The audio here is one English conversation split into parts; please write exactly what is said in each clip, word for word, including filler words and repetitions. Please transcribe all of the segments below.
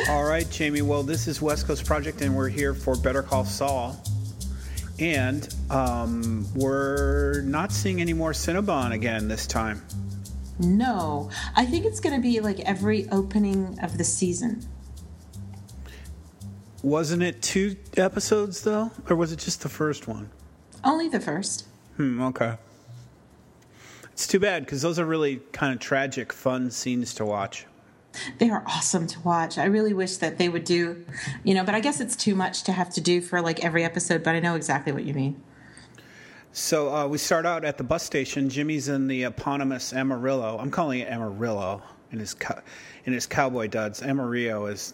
All right, Jamie. Well, this is West Coast Project, and we're here for Better Call Saul. And um, we're not seeing any more Cinnabon again this time. No. I think it's going to be like every opening of the season. Wasn't it two episodes, though? Or was it just the first one? Only the first. Hmm, okay. It's too bad, because those are really kind of tragic, fun scenes to watch. They are awesome to watch. I really wish that they would do, you know, but I guess it's too much to have to do for like every episode, but I know exactly what you mean. So uh, we start out at the bus station. Jimmy's in the eponymous Amarillo. I'm calling it Amarillo in his co- in his cowboy duds. Amarillo is...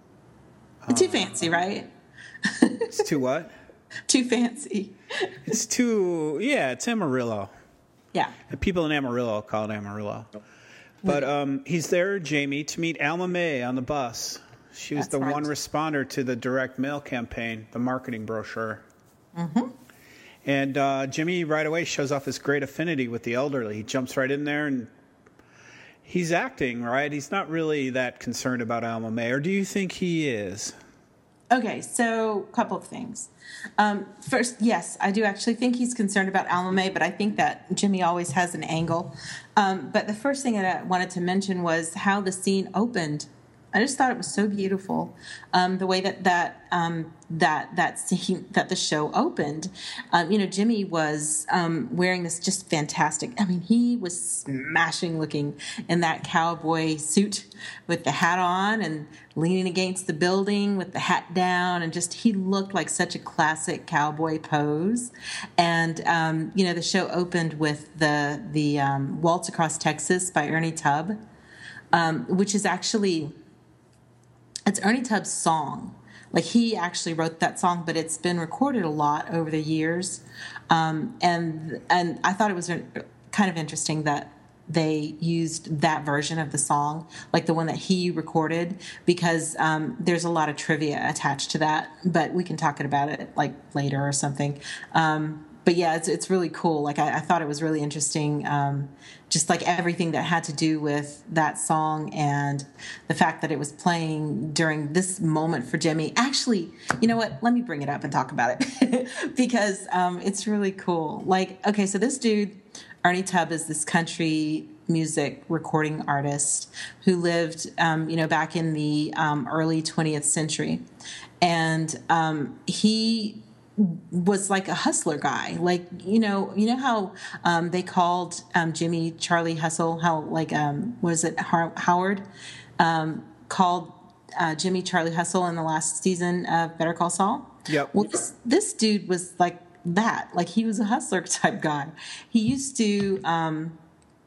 Uh, too fancy, right? It's too what? Too fancy. It's too... Yeah, it's Amarillo. Yeah. The people in Amarillo call it Amarillo. But um, he's there, Jamie, to meet Alma Mae on the bus. She was That's the right. one responder to the direct mail campaign, the marketing brochure. Mm-hmm. And uh, Jimmy right away shows off his great affinity with the elderly. He jumps right in there, and he's acting, right? He's not really that concerned about Alma Mae. Or do you think he is? Okay, so a couple of things. Um, first, yes, I do actually think he's concerned about Alma Mae, but I think that Jimmy always has an angle. Um, but the first thing that I wanted to mention was how the scene opened. I just thought it was so beautiful, um, the way that that um, that that scene that the show opened. Um, you know, Jimmy was um, wearing this just fantastic. I mean, he was smashing looking in that cowboy suit with the hat on and leaning against the building with the hat down, and just he looked like such a classic cowboy pose. And um, you know, the show opened with the the um, Waltz Across Texas by Ernie Tubb, um, which is actually. It's Ernie Tubb's song. Like, he actually wrote that song, but it's been recorded a lot over the years. Um, and and I thought it was kind of interesting that they used that version of the song, like the one that he recorded, because um, there's a lot of trivia attached to that. But we can talk about it, like, later or something. Um, but, yeah, it's it's really cool. Like, I, I thought it was really interesting, um, just like everything that had to do with that song and the fact that it was playing during this moment for Jimmy. Actually, you know what? Let me bring it up and talk about it because um, it's really cool. Like, okay, so this dude, Ernie Tubb, is this country music recording artist who lived, um, you know, back in the um, early twentieth century. And um, he... was like a hustler guy. Like, you know, you know how um, they called um, Jimmy Charlie Hustle, how like, um, was it Har- Howard um, called uh, Jimmy Charlie Hustle in the last season of Better Call Saul? Yep. Well, this, this dude was like that. Like, he was a hustler type guy. He used to um,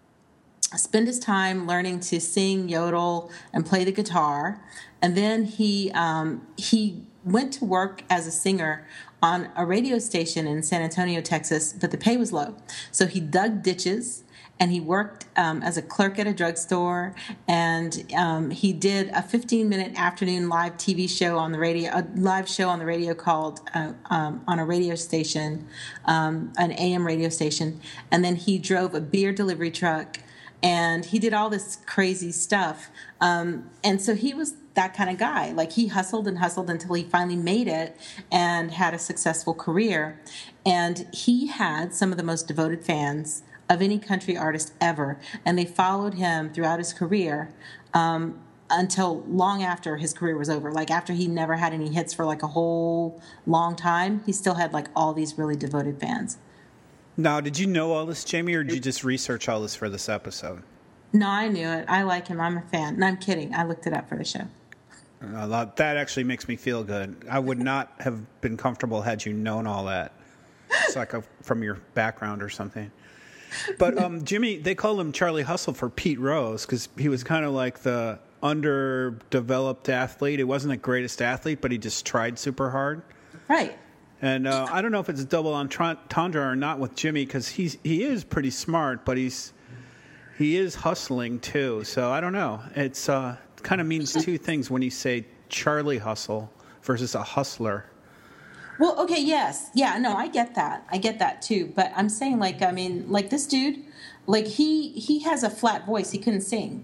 spend his time learning to sing, yodel, and play the guitar. And then he um, he went to work as a singer on a radio station in San Antonio, Texas, but the pay was low. So he dug ditches, and he worked um, as a clerk at a drugstore, and um, he did a fifteen-minute afternoon live T V show on the radio, a live show on the radio called, uh, um, on a radio station, um, an A M radio station, and then he drove a beer delivery truck, and he did all this crazy stuff. Um, and so he was that kind of guy. Like, he hustled and hustled until he finally made it and had a successful career. And he had some of the most devoted fans of any country artist ever. And they followed him throughout his career um, until long after his career was over. Like, after he never had any hits for like a whole long time, he still had like all these really devoted fans. Now, did you know all this, Jamie, or did you just research all this for this episode? No, I knew it. I like him. I'm a fan. And I'm kidding. I looked it up for the show. Uh, that actually makes me feel good. I would not have been comfortable had you known all that. It's like a, from your background or something. But um, Jimmy, they call him Charlie Hustle for Pete Rose because he was kind of like the underdeveloped athlete. He wasn't the greatest athlete, but he just tried super hard. Right. And uh, I don't know if it's a double entendre or not with Jimmy because he's he is pretty smart, but he's he is hustling too. So I don't know. It's uh, it kind of means two things when you say Charlie Hustle versus a hustler. Well, okay, yes. Yeah, no, I get that. I get that too. But I'm saying, like, I mean, like this dude, like he he has a flat voice. He couldn't sing.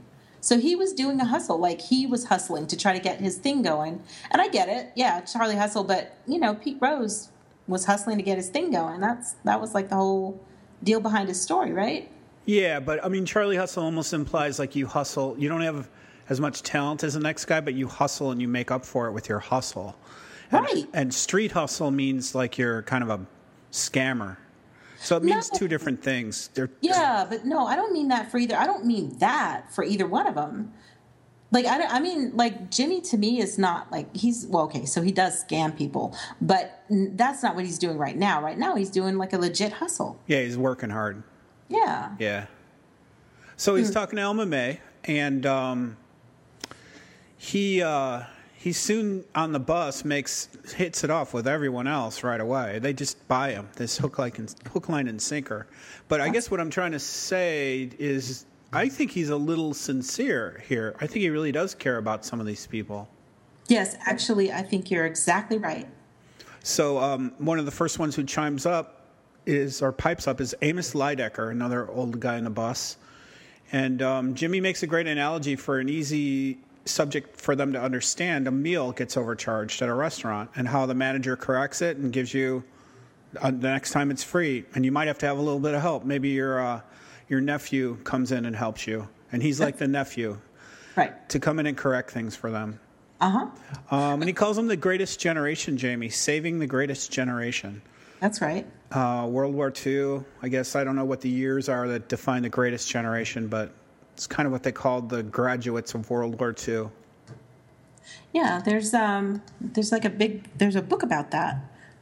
So he was doing a hustle, like he was hustling to try to get his thing going. And I get it. Yeah, Charlie hustled, but you know, Pete Rose was hustling to get his thing going. That's that was like the whole deal behind his story, right? Yeah, but I mean, Charlie hustle almost implies like you hustle. You don't have as much talent as the next guy, but you hustle and you make up for it with your hustle. And, Right. And street hustle means like you're kind of a scammer. So it means No. two different things. They're, Yeah, but no, I don't mean that for either. I don't mean that for either one of them. Like I, don't- I mean, like Jimmy to me is not like he's well, okay. So he does scam people, but n- that's not what he's doing right now. Right now, he's doing like a legit hustle. yeah, he's working hard. Yeah. Yeah. So he's talking to Elma May, and um, he uh, he soon on the bus makes hits it off with everyone else right away. They just buy him this hook like and, hook line and sinker. But I guess what I'm trying to say is I think he's a little sincere here. I think he really does care about some of these people. Yes, actually, I think you're exactly right. So um, one of the first ones who chimes up is or pipes up is Amos Lydecker, another old guy in the bus. And um, Jimmy makes a great analogy for an easy subject for them to understand. A meal gets overcharged at a restaurant and how the manager corrects it and gives you uh, the next time it's free. And you might have to have a little bit of help. Maybe your uh, your nephew comes in and helps you. And he's like the nephew Right. to come in and correct things for them. Uh huh. Um, and he calls them the greatest generation, Jamie, saving the greatest generation. That's right. Uh, World War Two, I guess I don't know what the years are that define the greatest generation, but it's kind of what they called the graduates of World War Two. Yeah. There's um. There's like a big. There's a book about that.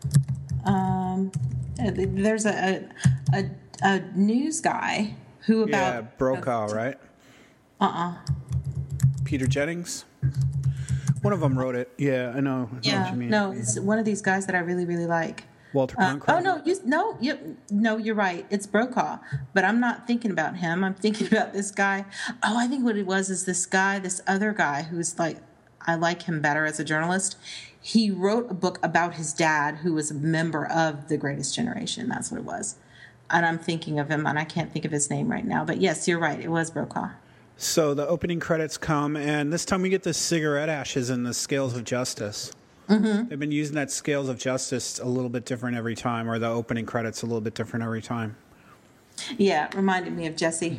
Um. There's a a, a, a news guy who about Yeah, Brokaw, right? Uh uh Peter Jennings? One of them wrote it. Yeah, I know. I know what Yeah. you mean. No, it's one of these guys that I really really like. Walter Uh, Cronkite? oh no, you no, you no, you're right. It's Brokaw, but I'm not thinking about him. I'm thinking about this guy. Oh, I think what it was is this guy, this other guy who's like, I like him better as a journalist. He wrote a book about his dad, who was a member of the Greatest Generation. That's what it was. And I'm thinking of him, and I can't think of his name right now. But yes, you're right. It was Brokaw. So the opening credits come, and this time we get the cigarette ashes and the scales of justice. Mm-hmm. They've been using that scales of justice a little bit different every time, or the opening credits a little bit different every time. Yeah, it reminded me of Jesse.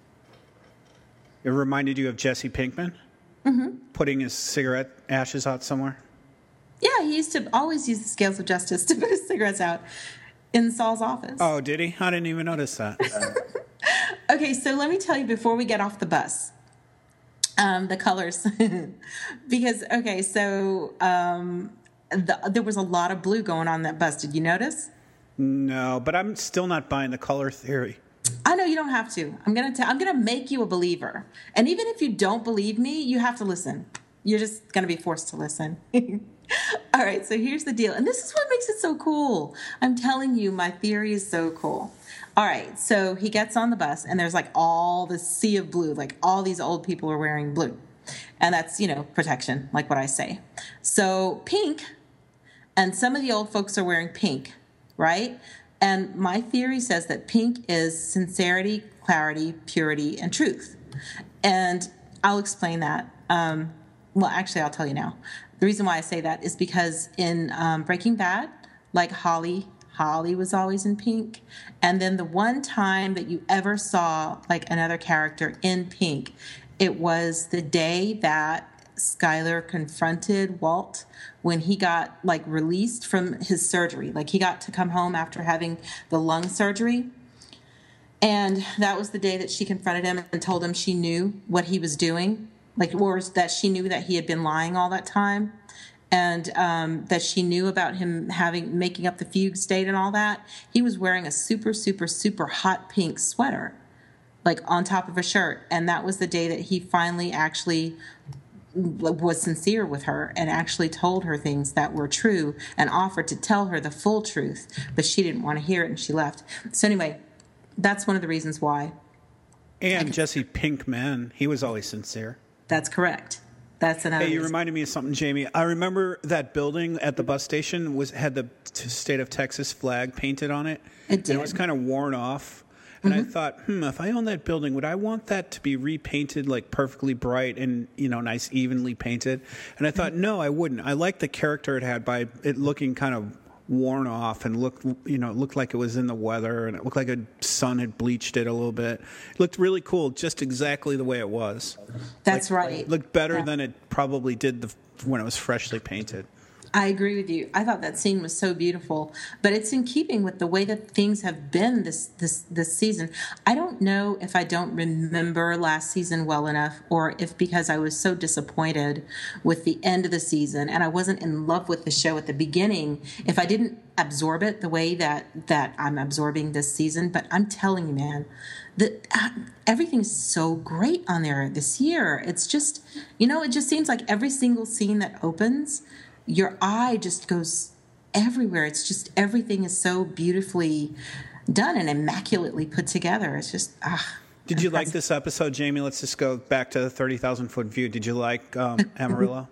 It reminded you of Jesse Pinkman? Mm-hmm. Putting his cigarette ashes out somewhere? Yeah, he used to always use the scales of justice to put his cigarettes out in Saul's office. Oh, did he? I didn't even notice that. Okay, so let me tell you before we get off the bus, um, the colors, because okay, so um, the, there was a lot of blue going on that bus. Did you notice? No, but I'm still not buying the color theory. I know you don't have to. I'm gonna tell. I'm gonna make you a believer, and even if you don't believe me, you have to listen. You're just gonna be forced to listen. All right, so here's the deal, and this is what makes it so cool. I'm telling you, my theory is so cool. All right, so he gets on the bus, and there's like all the sea of blue, like all these old people are wearing blue. And that's, you know, protection, like what I say. So pink, and some of the old folks are wearing pink, right? And my theory says that pink is sincerity, clarity, purity, and truth. And I'll explain that. Um, well, actually, I'll tell you now. The reason why I say that is because in um, Breaking Bad, like Holly, Holly was always in pink. And then the one time that you ever saw like another character in pink, it was the day that Skyler confronted Walt when he got like released from his surgery. Like he got to come home after having the lung surgery. And that was the day that she confronted him and told him she knew what he was doing. Like, or that she knew that he had been lying all that time. And um, that she knew about him having making up the fugue state and all that. He was wearing a super, super, super hot pink sweater, like on top of a shirt. And that was the day that he finally actually was sincere with her and actually told her things that were true and offered to tell her the full truth. But she didn't want to hear it and she left. So anyway, that's one of the reasons why. And Jesse Pinkman, he was always sincere. That's correct. That's another. Hey, you reason. reminded me of something, Jamie. I remember that building at the bus station was had the t- state of Texas flag painted on it. It did. And it was kind of worn off. And mm-hmm. I thought, hmm, if I own that building, would I want that to be repainted like perfectly bright and, you know, nice, evenly painted? And I thought, mm-hmm. no, I wouldn't. I liked the character it had by it looking kind of worn off and looked, you know, it looked like it was in the weather and it looked like a sun had bleached it a little bit. It looked really cool, just exactly the way it was. That's like, right. It looked better yeah. than it probably did the, when it was freshly painted. I agree with you. I thought that scene was so beautiful, but it's in keeping with the way that things have been this this this season. I don't know if I don't remember last season well enough, or if because I was so disappointed with the end of the season and I wasn't in love with the show at the beginning, if I didn't absorb it the way that that I'm absorbing this season. But I'm telling you, man, that uh, everything is so great on there this year. It's just, you know, it just seems like every single scene that opens, your eye just goes everywhere. It's just everything is so beautifully done and immaculately put together. It's just ah. Did you like this episode, Jamie? Let's just go back to the thirty thousand foot view. Did you like um, Amarillo?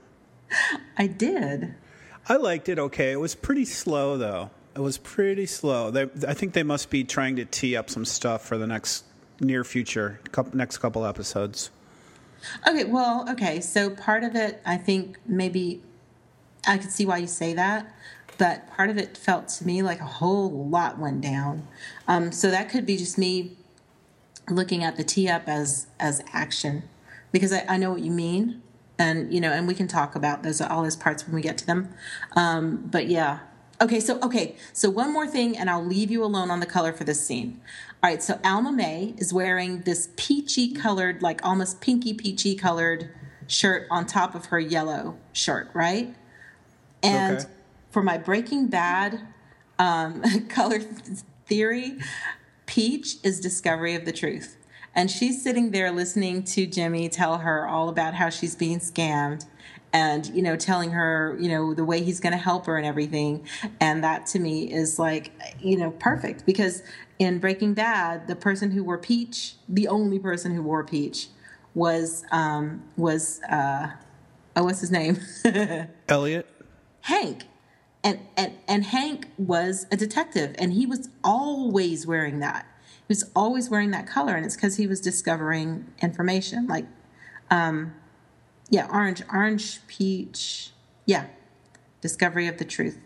I did. I liked it. Okay, it was pretty slow though. It was pretty slow. They, I think they must be trying to tee up some stuff for the next near future, couple, next couple episodes. Okay. Well. Okay. So part of it, I think, maybe. I could see why you say that, but part of it felt to me like a whole lot went down. Um, so that could be just me looking at the tee up as as action, because I, I know what you mean, and you know, and we can talk about those all those parts when we get to them. Um, but yeah, okay. So okay, so one more thing, and I'll leave you alone on the color for this scene. All right, so Alma Mae is wearing this peachy colored, like almost pinky peachy colored shirt on top of her yellow shirt, right? And okay. for my Breaking Bad um, color theory, peach is discovery of the truth. And she's sitting there listening to Jimmy tell her all about how she's being scammed and, you know, telling her, you know, the way he's going to help her and everything. And that to me is like, you know, perfect. Because in Breaking Bad, the person who wore peach, the only person who wore peach was, um, was uh, oh, what's his name? Elliot. Hank. And, and and Hank was a detective, and he was always wearing that. He was always wearing that color, and it's because he was discovering information. Like, um, yeah, orange, orange, peach. Yeah, discovery of the truth.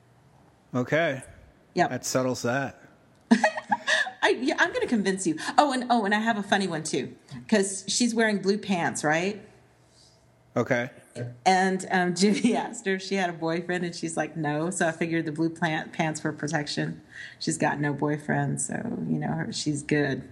Okay. Yeah, that settles that. I, yeah, I'm going to convince you. Oh, and oh, and I have a funny one too, because she's wearing blue pants, right? Okay. And um, Jimmy asked her if she had a boyfriend, and she's like, no. So I figured the blue plant pants were protection. She's got no boyfriend, so, you know, her, she's good.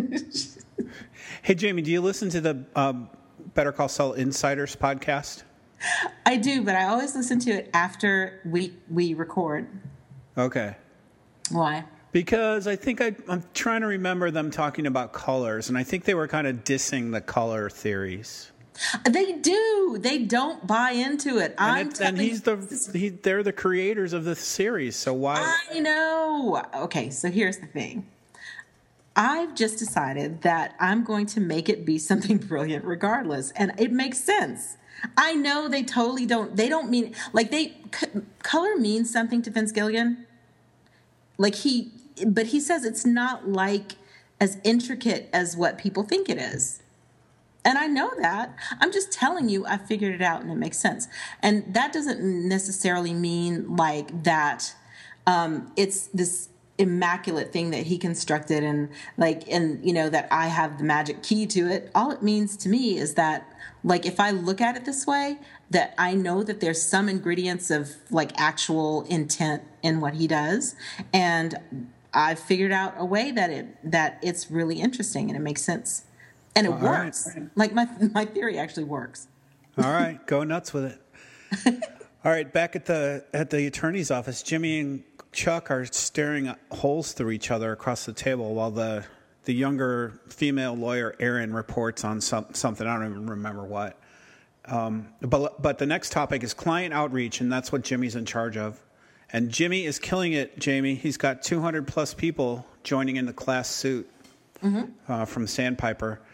Hey, Jamie, do you listen to the um, Better Call Saul Insiders podcast? I do, but I always listen to it after we, we record. Okay. Why? Because I think I, I'm trying to remember them talking about colors, and I think they were kind of dissing the color theories. They do. They don't buy into it. And, I'm it, and he's the he, they're the creators of this series. So why? I know. Okay, so here's the thing. I've just decided that I'm going to make it be something brilliant regardless, and it makes sense. I know they totally don't. They don't mean like they c- color means something to Vince Gilligan. Like he, but he says it's not like as intricate as what people think it is. And I know that. I'm just telling you I figured it out and it makes sense. And that doesn't necessarily mean like that um, it's this immaculate thing that he constructed and like, and you know, that I have the magic key to it. All it means to me is that like, if I look at it this way, that I know that there's some ingredients of like actual intent in what he does. And I've figured out a way that it, that it's really interesting and it makes sense. And it All works. Right. Like my my theory actually works. All right, go nuts with it. All right, back at the at the attorney's office, Jimmy and Chuck are staring at holes through each other across the table while the the younger female lawyer Erin reports on some, something. I don't even remember what. Um, but but the next topic is client outreach, and that's what Jimmy's in charge of. And Jimmy is killing it. Jamie, he's got two hundred plus people joining in the class suit mm-hmm. uh, from Sandpiper.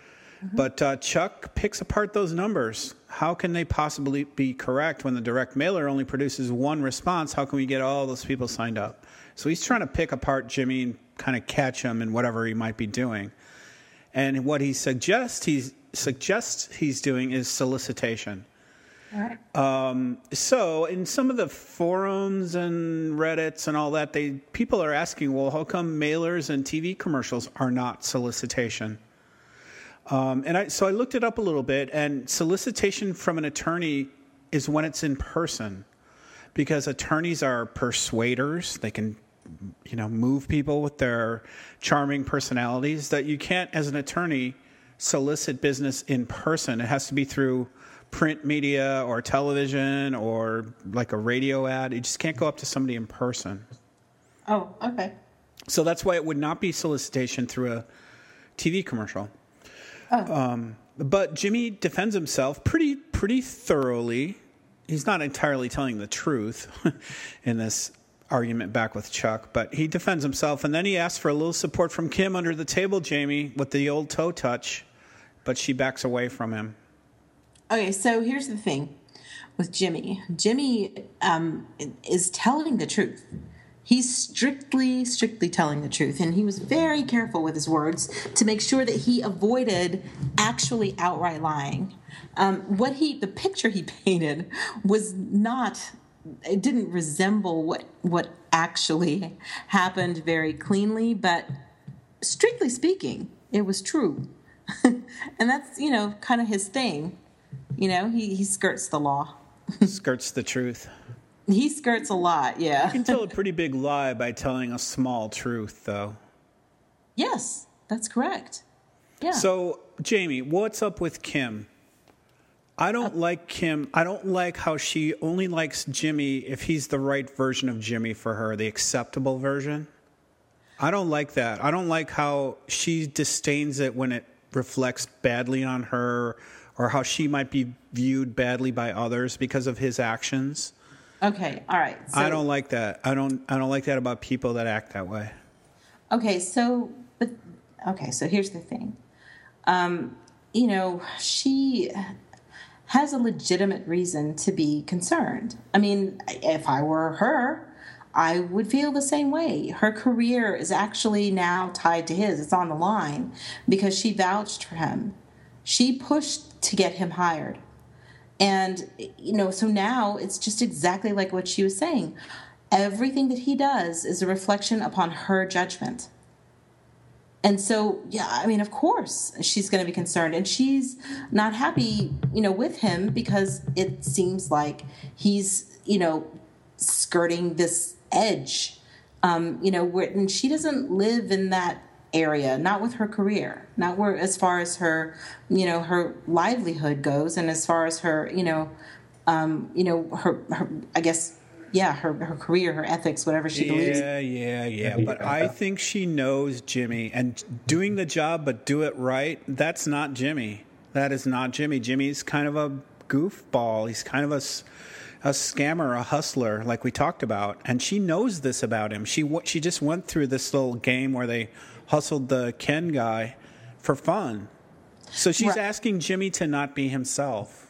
Mm-hmm. But uh, Chuck picks apart those numbers. How can they possibly be correct when the direct mailer only produces one response? How can we get all those people signed up? So he's trying to pick apart Jimmy and kind of catch him in whatever he might be doing. And what he suggests he's suggests he's doing is solicitation. All right. Um, so in some of the forums and Reddits and all that, they people are asking, well, how come mailers and T V commercials are not solicitation? Um, and I, so I looked it up a little bit, and solicitation from an attorney is when it's in person, because attorneys are persuaders. They can, you know, move people with their charming personalities. That you can't, as an attorney, solicit business in person. It has to be through print media or television or like a radio ad. You just can't go up to somebody in person. Oh, okay. So that's why it would not be solicitation through a T V commercial. Oh. Um, but Jimmy defends himself pretty pretty thoroughly. He's not entirely telling the truth in this argument back with Chuck, but he defends himself. And then he asks for a little support from Kim under the table, Jamie, with the old toe touch, but she backs away from him. Okay, so here's the thing with Jimmy. Jimmy um, is telling the truth. He's strictly, strictly telling the truth. And he was very careful with his words to make sure that he avoided actually outright lying. Um, what he, the picture he painted was not, it didn't resemble what, what actually happened very cleanly, but strictly speaking, it was true. And that's, you know, kind of his thing. You know, he, he skirts the law. Skirts the truth. He skirts a lot, yeah. You can tell a pretty big lie by telling a small truth, though. Yes, that's correct. Yeah. So, Jamie, what's up with Kim? I don't uh, like Kim. I don't like how she only likes Jimmy if he's the right version of Jimmy for her, the acceptable version. I don't like that. I don't like how she disdains it when it reflects badly on her, or how she might be viewed badly by others because of his actions. Okay, all right. So, I don't like that. I don't I don't like that about people that act that way. Okay, so but okay, so here's the thing. Um, you know, she has a legitimate reason to be concerned. I mean, if I were her, I would feel the same way. Her career is actually now tied to his. It's on the line because she vouched for him. She pushed to get him hired. And, you know, so now it's just exactly like what she was saying. Everything that he does is a reflection upon her judgment. And so, yeah, I mean, of course she's going to be concerned. And she's not happy, you know, with him because it seems like he's, you know, skirting this edge, um, you know, where, and she doesn't live in that area, not with her career, not where as far as her, you know, her livelihood goes, and as far as her, you know, um, you know, her, her, I guess, yeah, her her career, her ethics, whatever she believes. Yeah, yeah, yeah. But I think she knows Jimmy, and doing the job but do it right. That's not Jimmy. That is not Jimmy. Jimmy's kind of a goofball. He's kind of a a scammer, a hustler, like we talked about, and she knows this about him. She she just went through this little game where they hustled the Ken guy for fun. So she's right. asking Jimmy to not be himself.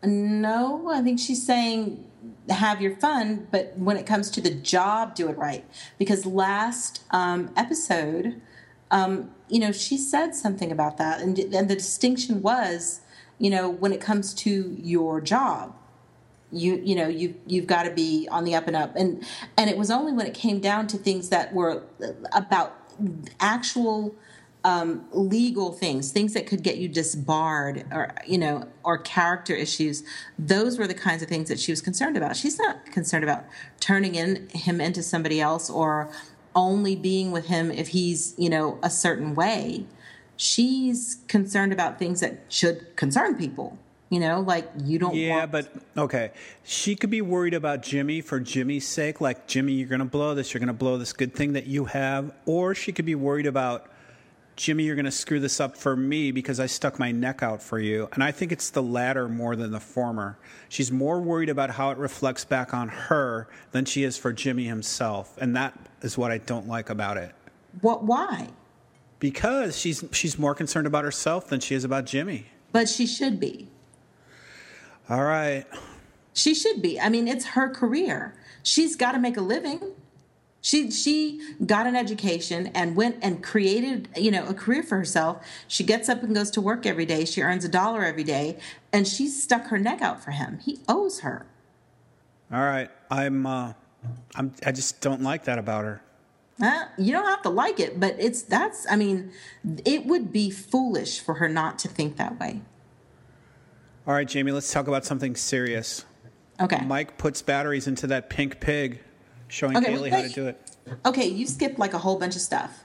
No, I think she's saying have your fun, but when it comes to the job, do it right. Because last um, episode, um, you know, she said something about that, and, and the distinction was, you know, when it comes to your job, you you know you you've got to be on the up and up, and and it was only when it came down to things that were about actual um, legal things, things that could get you disbarred, or you know, or character issues. Those were the kinds of things that she was concerned about. She's not concerned about turning in him into somebody else or only being with him if he's, you know, a certain way. She's concerned about things that should concern people. You know, like you don't yeah, want... but, okay. She could be worried about Jimmy for Jimmy's sake. Like, Jimmy, you're going to blow this. You're going to blow this good thing that you have. Or she could be worried about, Jimmy, you're going to screw this up for me because I stuck my neck out for you. And I think it's the latter more than the former. She's more worried about how it reflects back on her than she is for Jimmy himself. And that is what I don't like about it. What? Why? Because she's she's more concerned about herself than she is about Jimmy. But she should be. All right. She should be. I mean, it's her career. She's got to make a living. She she got an education and went and created, you know, a career for herself. She gets up and goes to work every day. She earns a dollar every day, and she's stuck her neck out for him. He owes her. All right. I'm uh I'm I just don't like that about her. Uh, you don't have to like it, but it's that's I mean, it would be foolish for her not to think that way. All right, Jamie, let's talk about something serious. Okay. Mike puts batteries into that pink pig, showing Okay, Kaylee wait. how to do it. Okay, you skipped like a whole bunch of stuff.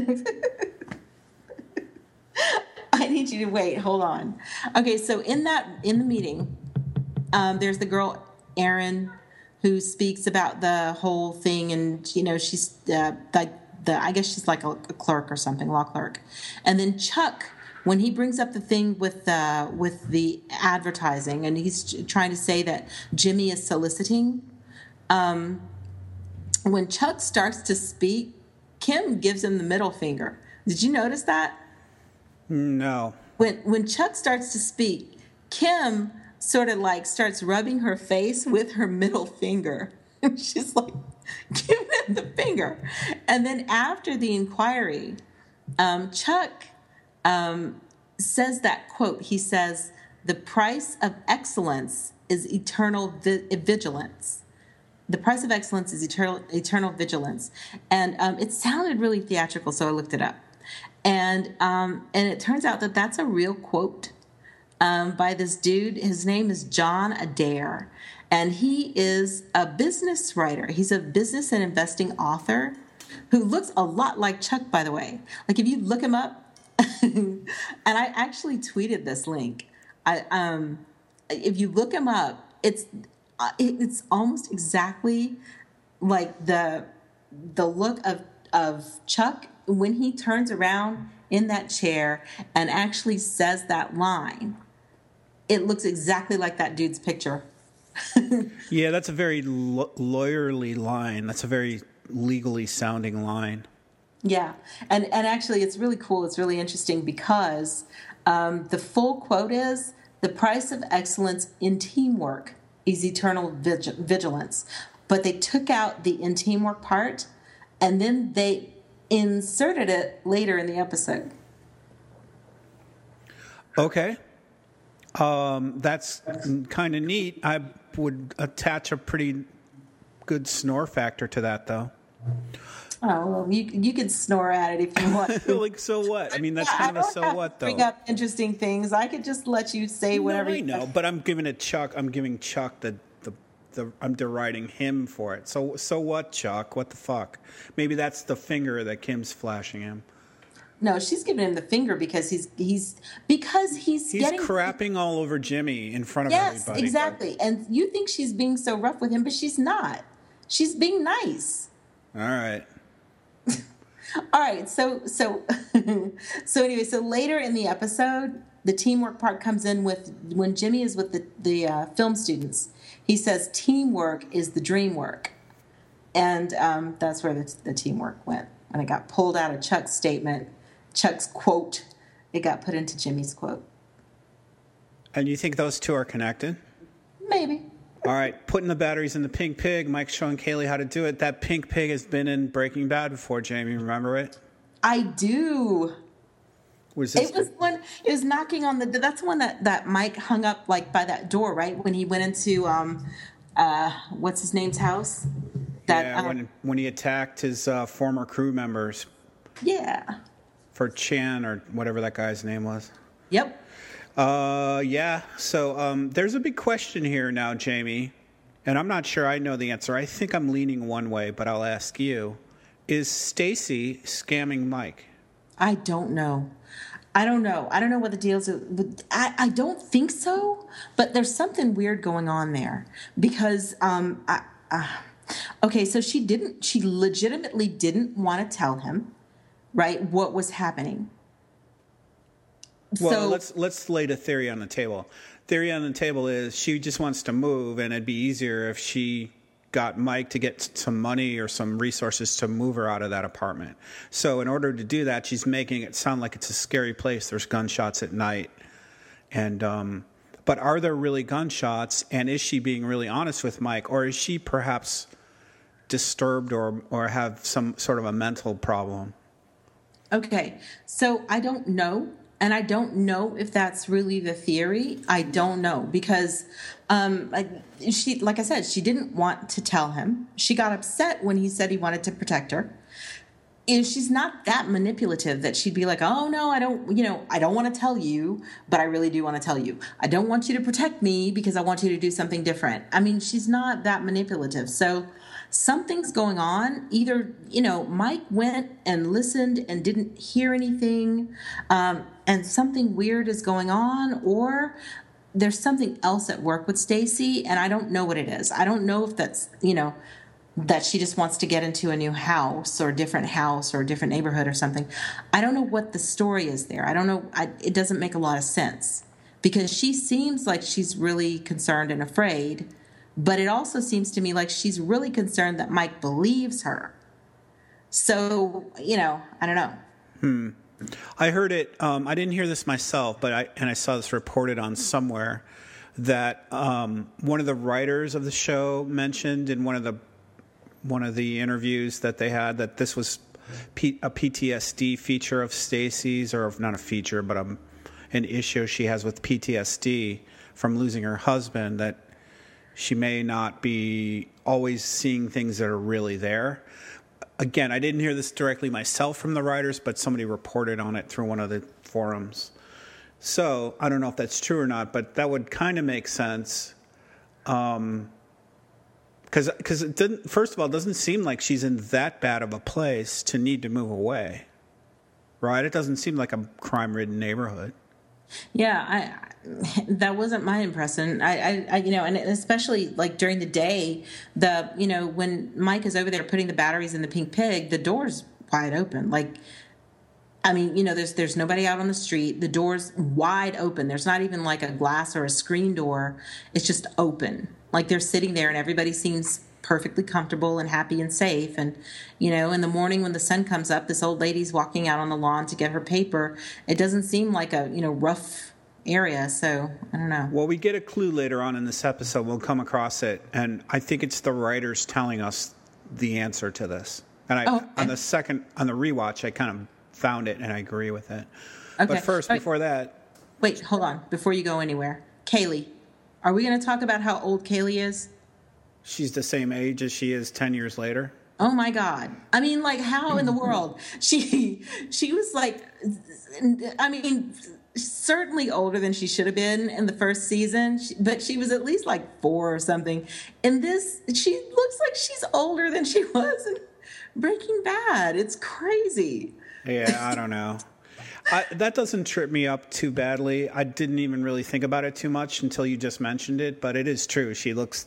I need you to wait. Hold on. Okay, so in that in the meeting, um, there's the girl Erin who speaks about the whole thing, and you know she's uh, like the I guess she's like a, a clerk or something, law clerk, and then Chuck. When he brings up the thing with uh, with the advertising, and he's trying to say that Jimmy is soliciting, um, when Chuck starts to speak, Kim gives him the middle finger. Did you notice that? No. When when Chuck starts to speak, Kim sort of like starts rubbing her face with her middle finger. She's like, give him the finger. And then after the inquiry, um, Chuck... Um, says that quote. He says, "The price of excellence is eternal vi- vigilance." The price of excellence is eternal eternal vigilance, and um, it sounded really theatrical, so I looked it up, and um, and it turns out that that's a real quote um, by this dude. His name is John Adair, and he is a business writer. He's a business and investing author who looks a lot like Chuck, by the way. Like if you look him up. And I actually tweeted this link. I, um, if you look him up, it's uh, it's almost exactly like the the look of of Chuck when he turns around in that chair and actually says that line. It looks exactly like that dude's picture. Yeah, that's a very lo- lawyerly line. That's a very legally sounding line. Yeah, and and actually it's really cool. It's really interesting because um, the full quote is, "The price of excellence in teamwork is eternal vig- vigilance." But they took out the in teamwork part, and then they inserted it later in the episode. Okay. Um, that's kind of neat. I would attach a pretty good snore factor to that, though. Oh, well, you you can snore at it if you want. Like, so what? I mean, that's Yeah, kind I of a don't so have what, to bring though. up interesting things. I could just let you say whatever. No, I you know, but I'm giving it Chuck. I'm giving Chuck the, the, the. I'm deriding him for it. So, so what, Chuck? What the fuck? Maybe that's the finger that Kim's flashing him. No, she's giving him the finger because he's he's because he's, He's getting crapping all over Jimmy in front of yes, everybody. exactly. And you think she's being so rough with him, but she's not. She's being nice. All right. All right, so so so anyway, so later in the episode, the teamwork part comes in with when Jimmy is with the the uh, film students. He says teamwork is the dream work, and um, that's where the, the teamwork went. And it got pulled out of Chuck's statement, Chuck's quote. It got put into Jimmy's quote. And you think those two are connected? Maybe. All right, putting the batteries in the pink pig. Mike's showing Kaylee how to do it. That pink pig has been in Breaking Bad before, Jamie. Remember it? I do. Was this It was one. It was knocking on the. That's the one that, that Mike hung up like by that door, right when he went into um, uh, what's his name's house. That yeah, um, when when he attacked his uh, former crew members yeah. for Chan or whatever that guy's name was. Yep. Uh, yeah. So um, there's a big question here now, Jamie, and I'm not sure I know the answer. I think I'm leaning one way, but I'll ask you: is Stacy scamming Mike? I don't know. I don't know. I don't know what the deal is. I, I don't think so, but there's something weird going on there because, um, I, uh, okay, so she didn't, she legitimately didn't want to tell him, right, what was happening. Well, so, let's let's lay the theory on the table. Theory on the table is she just wants to move, and it'd be easier if she got Mike to get some money or some resources to move her out of that apartment. So in order to do that, she's making it sound like it's a scary place. There's gunshots at night. And um, but are there really gunshots? And is she being really honest with Mike? Or is she perhaps disturbed or or have some sort of a mental problem? Okay, so I don't know. And I don't know if that's really the theory. I don't know because, um, like she, like I said, she didn't want to tell him. She got upset when he said he wanted to protect her. And she's not that manipulative that she'd be like, "Oh no, I don't. You know, I don't want to tell you, but I really do want to tell you. I don't want you to protect me because I want you to do something different." I mean, she's not that manipulative. So something's going on. Either, you know, Mike went and listened and didn't hear anything, um, and something weird is going on, or there's something else at work with Stacy, and I don't know what it is. I don't know if that's, you know, that she just wants to get into a new house or a different house or a different neighborhood or something. I don't know what the story is there. I don't know. I, it doesn't make a lot of sense because she seems like she's really concerned and afraid. But it also seems to me like she's really concerned that Mike believes her. So, you know, I don't know. Hmm. I heard it. Um, I didn't hear this myself, but I and I saw this reported on somewhere that um, one of the writers of the show mentioned in one of the one of the interviews that they had that this was P, a P T S D feature of Stacy's, or not a feature, but a, an issue she has with P T S D from losing her husband, that she may not be always seeing things that are really there. Again, I didn't hear this directly myself from the writers, but somebody reported on it through one of the forums. So I don't know if that's true or not, but that would kind of make sense. Um, because because it didn't. First of all, it doesn't seem like she's in that bad of a place to need to move away, right? It doesn't seem like a crime-ridden neighborhood. Yeah, I, that wasn't my impression. I, I, I, you know, and especially like during the day, the, you know, when Mike is over there putting the batteries in the pink pig, the door's wide open. Like, I mean, you know, there's there's nobody out on the street. The door's wide open. There's not even like a glass or a screen door. It's just open. Like they're sitting there and everybody seems perfectly comfortable and happy and safe. And, you know, in the morning when the sun comes up, this old lady's walking out on the lawn to get her paper. It doesn't seem like a, you know, rough area. So I don't know. Well, we get a clue later on in this episode. We'll come across it. And I think it's the writers telling us the answer to this. And I, oh, okay. on the second, on the rewatch, I kind of found it and I agree with it. Okay. But first, right. before that. Wait, hold on. Before you go anywhere. Kaylee. Are we going to talk about how old Kaylee is? She's the same age as she is ten years later. Oh my God. I mean, like, how in the world? She she was like, I mean, certainly older than she should have been in the first season, but she was at least like four or something. In this, she looks like she's older than she was in Breaking Bad. It's crazy. Yeah, I don't know. I, that doesn't trip me up too badly. I didn't even really think about it too much until you just mentioned it, but it is true. She looks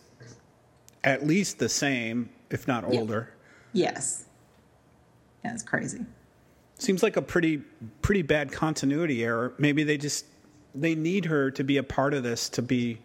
at least the same, if not older. Yeah. Yes. Yeah, it's crazy. Seems like a pretty pretty bad continuity error. Maybe they just they need her to be a part of this, to be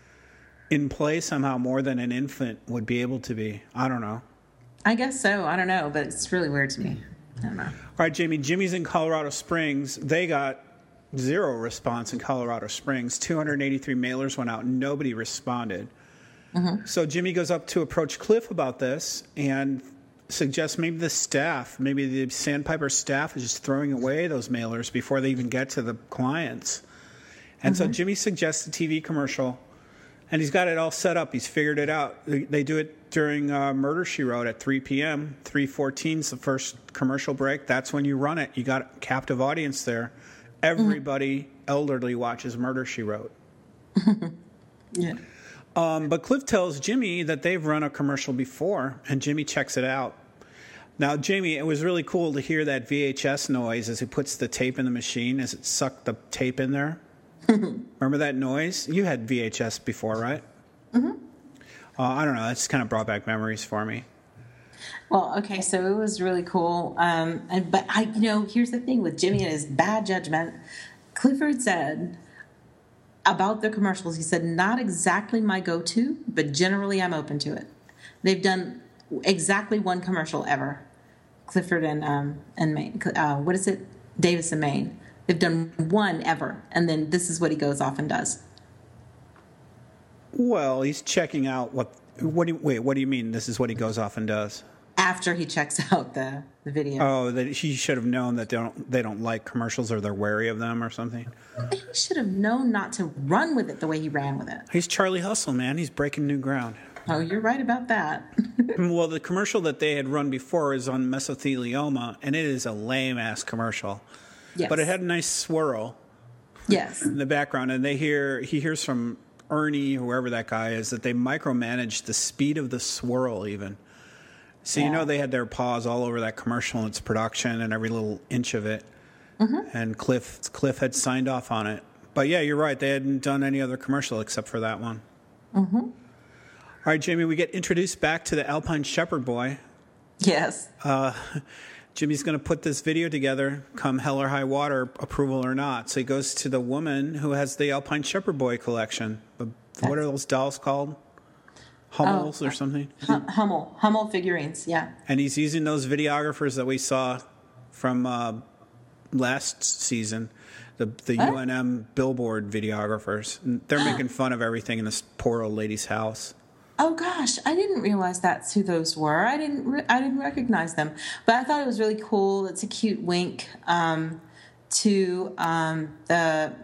in play somehow more than an infant would be able to be. I don't know. I guess so. I don't know, but it's really weird to me. I don't know. All right, Jamie, Jimmy's in Colorado Springs. They got zero response in Colorado Springs. two hundred eighty-three mailers went out. Nobody responded. Mm-hmm. So Jimmy goes up to approach Cliff about this and suggests maybe the staff, maybe the Sandpiper staff is just throwing away those mailers before they even get to the clients. And mm-hmm. so Jimmy suggests a T V commercial, and he's got it all set up. He's figured it out. They do it during uh, Murder, She Wrote at three p.m. three fourteen is the first commercial break. That's when you run it. You got a captive audience there. Everybody mm-hmm. elderly watches Murder, She Wrote. Yeah. Um, but Cliff tells Jimmy that they've run a commercial before, and Jimmy checks it out. Now, Jamie, it was really cool to hear that V H S noise as he puts the tape in the machine, as it sucked the tape in there. Remember that noise? You had V H S before, right? Mm-hmm. Uh, I don't know. It's kind of brought back memories for me. Well, okay, so it was really cool. Um, and, but, I, you know, here's the thing with Jimmy and his bad judgment. Clifford said about the commercials, he said, not exactly my go-to, but generally I'm open to it. They've done exactly one commercial ever. Clifford and um and Maine. Uh, what is it? Davis and Maine. They've done one ever, and then this is what he goes off and does. Well, he's checking out what. What do you, wait? What do you mean? This is what he goes off and does after he checks out the, the video. Oh, that he should have known that they don't they don't like commercials or they're wary of them or something. He should have known not to run with it the way he ran with it. He's Charlie Hustle, man. He's breaking new ground. Oh, you're right about that. Well, the commercial that they had run before is on mesothelioma, and it is a lame-ass commercial. Yes. But it had a nice swirl. Yes. In the background, and they hear he hears from Ernie, whoever that guy is, that they micromanaged the speed of the swirl even. So yeah. You know they had their paws all over that commercial and its production and every little inch of it. Mm-hmm. And Cliff Cliff had signed off on it. But yeah, you're right. They hadn't done any other commercial except for that one. Mm-hmm. All right, Jamie, we get introduced back to the Alpine Shepherd boy. Yes. Uh, Jimmy's going to put this video together, come hell or high water, approval or not. So he goes to the woman who has the Alpine Shepherd boy collection. What are those dolls called? Hummels oh, or something? Hum- Hummel. Hummel figurines, yeah. And he's using those videographers that we saw from uh, last season, the the huh? U N M Billboard videographers. They're making fun of everything in this poor old lady's house. Oh gosh, I didn't realize that's who those were. I didn't. Re- I didn't recognize them, but I thought it was really cool. It's a cute wink um, to um, the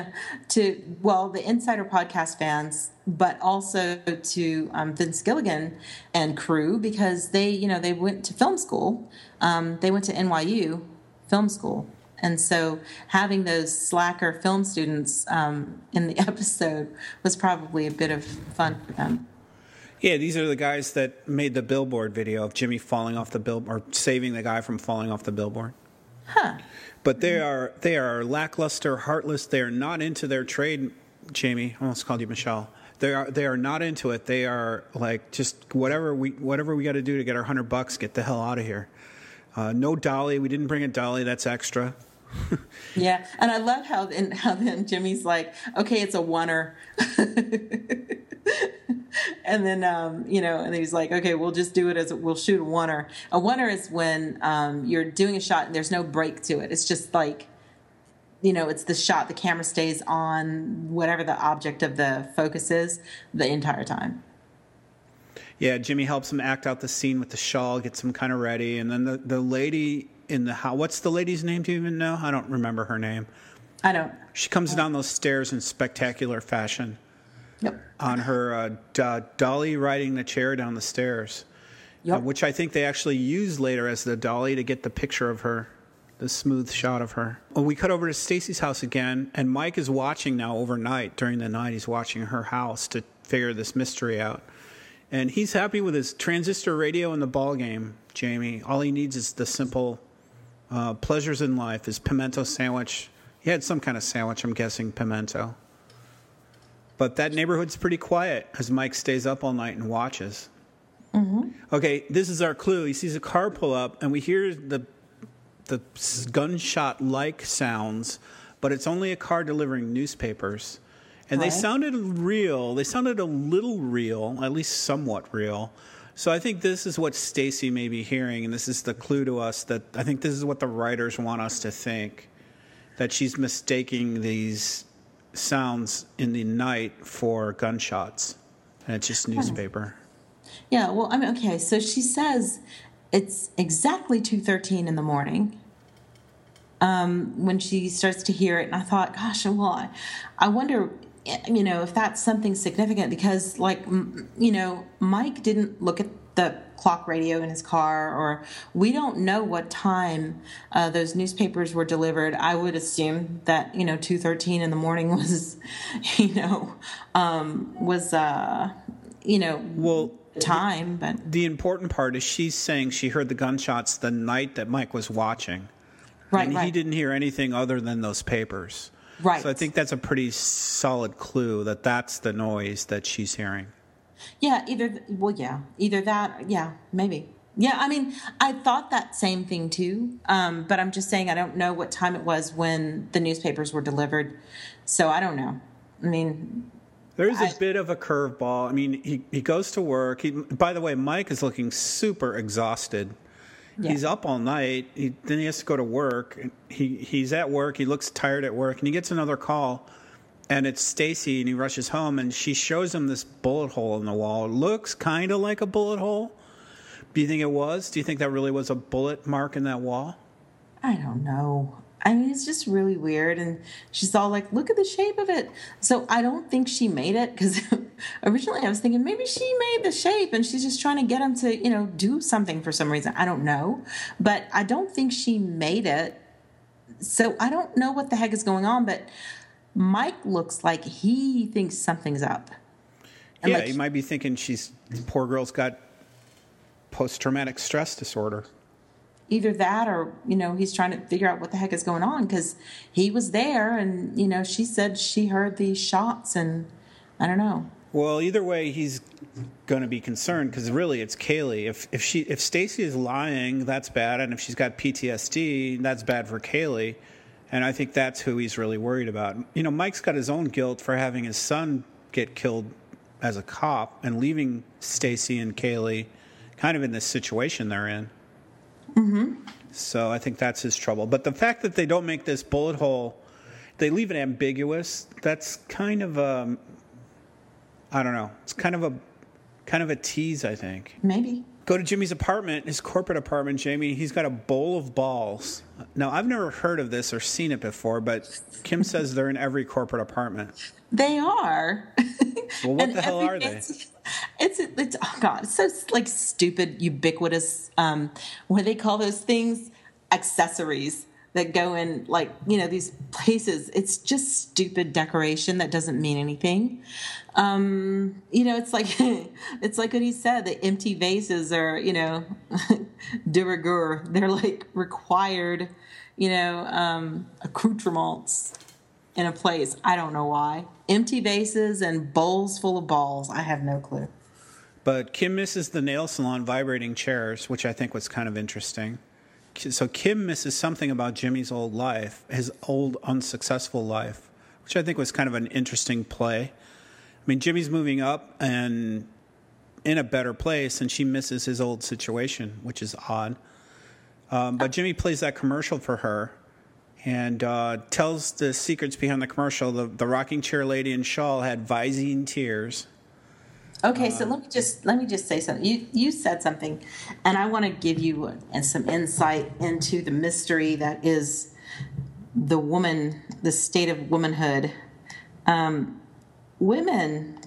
to well the Insider Podcast fans, but also to um, Vince Gilligan and crew, because they you know they went to film school. Um, they went to N Y U film school. And so having those slacker film students um, in the episode was probably a bit of fun for them. Yeah, these are the guys that made the billboard video of Jimmy falling off the billboard, or saving the guy from falling off the billboard. Huh. But they are they are lackluster, heartless. They are not into their trade, Jamie. I almost called you Michelle. They are they are not into it. They are like, just whatever we whatever we got to do to get our hundred bucks, get the hell out of here. Uh, no dolly. We didn't bring a dolly. That's extra. Yeah, and I love how then how then Jimmy's like, okay, it's a oneer. And then, um, you know, and he's like, okay, we'll just do it as, a, we'll shoot a oneer. A oneer is when um, you're doing a shot and there's no break to it. It's just like, you know, it's the shot, the camera stays on whatever the object of the focus is the entire time. Yeah, Jimmy helps him act out the scene with the shawl, gets him kind of ready. And then the, the lady in the house, what's the lady's name? Do you even know? I don't remember her name. I don't. She comes down those stairs in spectacular fashion. Yep. On her uh, do- dolly riding the chair down the stairs, yep. uh, which I think they actually use later as the dolly to get the picture of her, the smooth shot of her. Well, we cut over to Stacy's house again, and Mike is watching now overnight. During the night, he's watching her house to figure this mystery out. And he's happy with his transistor radio and the ball game, Jamie. All he needs is the simple uh, pleasures in life, his pimento sandwich. He had some kind of sandwich, I'm guessing pimento. But that neighborhood's pretty quiet as Mike stays up all night and watches. Mm-hmm. Okay, this is our clue. He sees a car pull up, and we hear the the gunshot-like sounds, but it's only a car delivering newspapers. And right. They sounded real. They sounded a little real, at least somewhat real. So I think this is what Stacy may be hearing, and this is the clue to us that I think this is what the writers want us to think, that she's mistaking these sounds in the night for gunshots, and it's just newspaper. Yeah, well, I mean, okay, so she says it's exactly two thirteen in the morning um, when she starts to hear it, and I thought, gosh, well, I, I wonder, you know, if that's something significant, because, like, you know, Mike didn't look at the clock radio in his car, or we don't know what time uh, those newspapers were delivered. I would assume that, you know, two thirteen in the morning was, you know, um, was, uh, you know, well, time. But the important part is she's saying she heard the gunshots the night that Mike was watching. Right, and right. he didn't hear anything other than those papers. Right. So I think that's a pretty solid clue that that's the noise that she's hearing. Yeah, either, well, yeah, either that, yeah, maybe. Yeah, I mean, I thought that same thing too, um, but I'm just saying I don't know what time it was when the newspapers were delivered, so I don't know. I mean... There's a I, bit of a curveball. I mean, he, he goes to work. He, by the way, Mike is looking super exhausted. Yeah. He's up all night. He, then he has to go to work. He he's at work. He looks tired at work, and he gets another call, and it's Stacy, and he rushes home, and she shows him this bullet hole in the wall. It looks kind of like a bullet hole. Do you think it was? Do you think that really was a bullet mark in that wall? I don't know. I mean, it's just really weird. And she's all like, look at the shape of it. So I don't think she made it, because originally I was thinking maybe she made the shape and she's just trying to get him to, you know, do something for some reason. I don't know. But I don't think she made it. So I don't know what the heck is going on. But Mike looks like he thinks something's up. And yeah, like, he might be thinking she's, the poor girl's got post-traumatic stress disorder. Either that or, you know, he's trying to figure out what the heck is going on, because he was there and, you know, she said she heard these shots and I don't know. Well, either way, he's going to be concerned, because really it's Kaylee. If if she if Stacy is lying, that's bad. And if she's got P T S D, that's bad for Kaylee. And I think that's who he's really worried about. You know, Mike's got his own guilt for having his son get killed as a cop and leaving Stacy and Kaylee kind of in this situation they're in. Mm-hmm. So I think that's his trouble. But the fact that they don't make this bullet hole, they leave it ambiguous. That's kind of a, I don't know. It's kind of a, kind of a tease, I think. Maybe. Go to Jimmy's apartment, his corporate apartment, Jamie. He's got a bowl of balls. Now, I've never heard of this or seen it before, but Kim says they're in every corporate apartment. They are. Well, what the hell are they? It's, it's, it's, oh God, it's so like stupid, ubiquitous, um, what do they call those things? Accessories that go in, like, you know, these places. It's just stupid decoration that doesn't mean anything. Um, you know, it's like, it's like what he said, the empty vases are, you know, de rigueur. They're like required, you know, um, accoutrements in a place. I don't know why. Empty vases and bowls full of balls. I have no clue. But Kim misses the nail salon vibrating chairs, which I think was kind of interesting. So Kim misses something about Jimmy's old life, his old unsuccessful life, which I think was kind of an interesting play. I mean, Jimmy's moving up and in a better place, and she misses his old situation, which is odd. Um, but Jimmy plays that commercial for her and uh, tells the secrets behind the commercial. The, the rocking chair lady in shawl had Visine tears. Okay, so let me just let me just say something. You you said something, and I want to give you uh, some insight into the mystery that is the woman, the state of womanhood. Um, women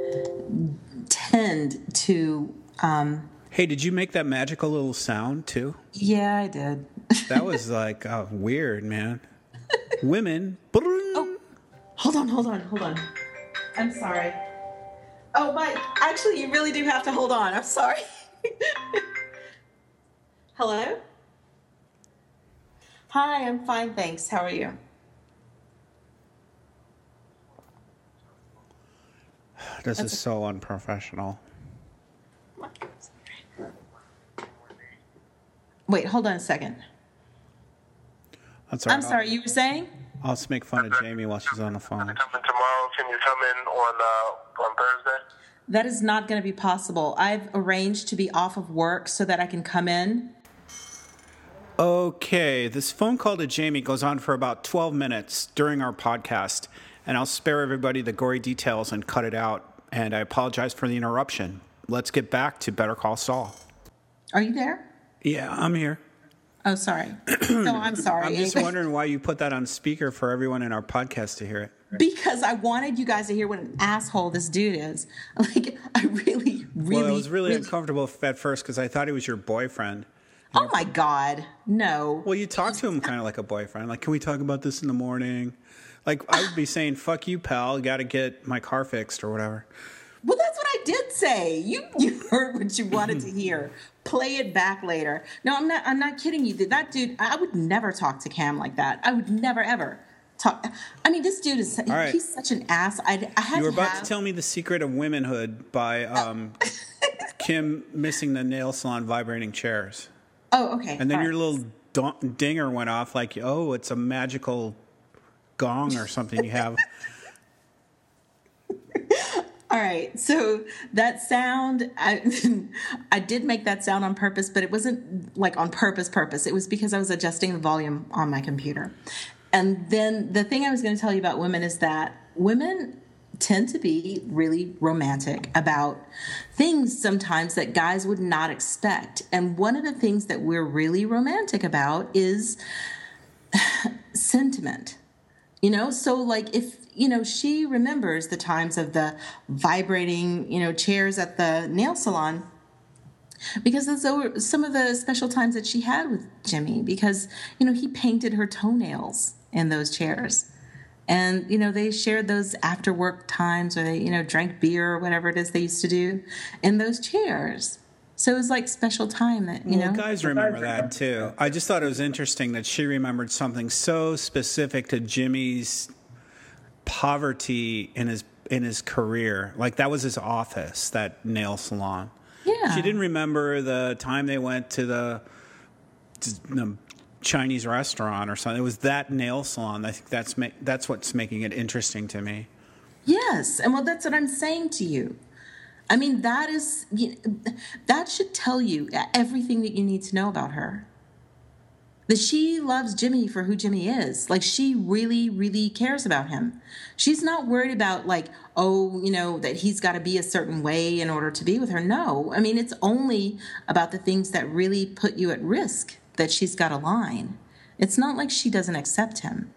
tend to. Um, hey, did you make that magical little sound too? Yeah, I did. That was like uh, weird, man. Women. Oh, hold on, hold on, hold on. I'm sorry. Oh, Mike, actually, you really do have to hold on. I'm sorry. Hello? Hi, I'm fine, thanks. How are you? This That's is so unprofessional. Wait, hold on a second. That's all right. I'm sorry, you were saying? I'll just make fun of Jamie while she's on the phone. Coming tomorrow, can you come in on uh, on Thursday? That is not going to be possible. I've arranged to be off of work so that I can come in. Okay, this phone call to Jamie goes on for about twelve minutes during our podcast, and I'll spare everybody the gory details and cut it out, and I apologize for the interruption. Let's get back to Better Call Saul. Are you there? Yeah, I'm here. Oh, sorry. No, I'm sorry. I'm just wondering why you put that on speaker for everyone in our podcast to hear it. Because I wanted you guys to hear what an asshole this dude is. Like, I really, really... Well, it was really, really... uncomfortable at first because I thought he was your boyfriend. Oh, my God. No. Well, you talk to him kind of like a boyfriend. Like, can we talk about this in the morning? Like, I would be saying, fuck you, pal. Got to get my car fixed or whatever. Well, that's what I did say. You you heard what you wanted to hear. Play it back later. No, I'm not. I'm not kidding you. That dude, I would never talk to Cam like that. I would never ever talk. I mean, this dude is. He, right. He's such an ass. I, I had. You were to about have, to tell me the secret of womanhood by um, Kim missing the nail salon vibrating chairs. Oh, okay. And then All your right. little don- dinger went off like, oh, it's a magical gong or something you have. All right, so that sound, I, I did make that sound on purpose, but it wasn't like on purpose, purpose. It was because I was adjusting the volume on my computer. And then the thing I was going to tell you about women is that women tend to be really romantic about things sometimes that guys would not expect. And one of the things that we're really romantic about is sentiment. You know, so like if, you know, she remembers the times of the vibrating, you know, chairs at the nail salon because those were some of the special times that she had with Jimmy because, you know, he painted her toenails in those chairs. And, you know, they shared those after work times or they, you know, drank beer or whatever it is they used to do in those chairs. So it was like special time that, you well, know. Guys remember that too. I just thought it was interesting that she remembered something so specific to Jimmy's poverty in his in his career. Like that was his office, that nail salon. Yeah. She didn't remember the time they went to the, to the Chinese restaurant or something. It was that nail salon. I think that's ma- that's what's making it interesting to me. Yes, and well, that's what I'm saying to you. I mean, that is, you know, that should tell you everything that you need to know about her. That she loves Jimmy for who Jimmy is. Like, she really, really cares about him. She's not worried about, like, oh, you know, that he's got to be a certain way in order to be with her. No. I mean, it's only about the things that really put you at risk that she's got a line. It's not like she doesn't accept him.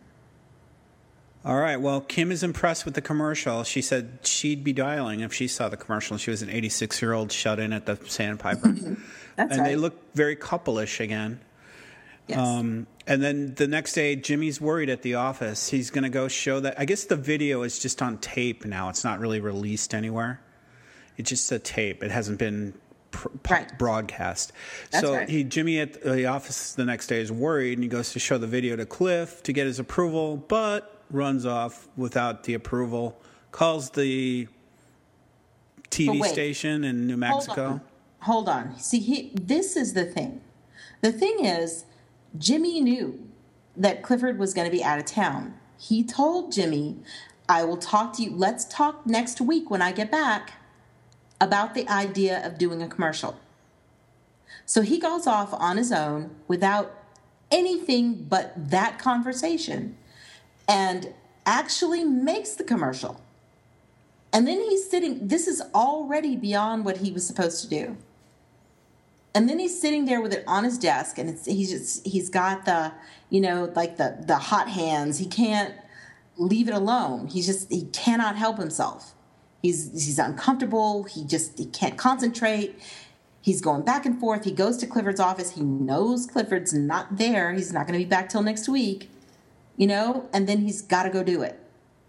All right. Well, Kim is impressed with the commercial. She said she'd be dialing if she saw the commercial. She was an eighty-six-year-old shut in at the Sandpiper. That's and right. they look very couple-ish again. Yes. Um, and then the next day, Jimmy's worried at the office. He's going to go show that. I guess the video is just on tape now. It's not really released anywhere. It's just a tape. It hasn't been pr- Right. broadcast. That's so right. he, Jimmy at the office the next day is worried, and he goes to show the video to Cliff to get his approval, but runs off without the approval, calls the T V But wait. station in New Mexico. Hold on. Hold on. See, he, this is the thing. The thing is, Jimmy knew that Clifford was going to be out of town. He told Jimmy, I will talk to you. Let's talk next week when I get back about the idea of doing a commercial. So he goes off on his own without anything but that conversation and actually makes the commercial. And then he's sitting, this is already beyond what he was supposed to do. And then he's sitting there with it on his desk, and it's, he's just, he's got the, you know, like the, the hot hands. He can't leave it alone. He's just, he cannot help himself. He's, he's uncomfortable. He just, he can't concentrate. He's going back and forth. He goes to Clifford's office. He knows Clifford's not there. He's not going to be back till next week, you know, and then he's got to go do it.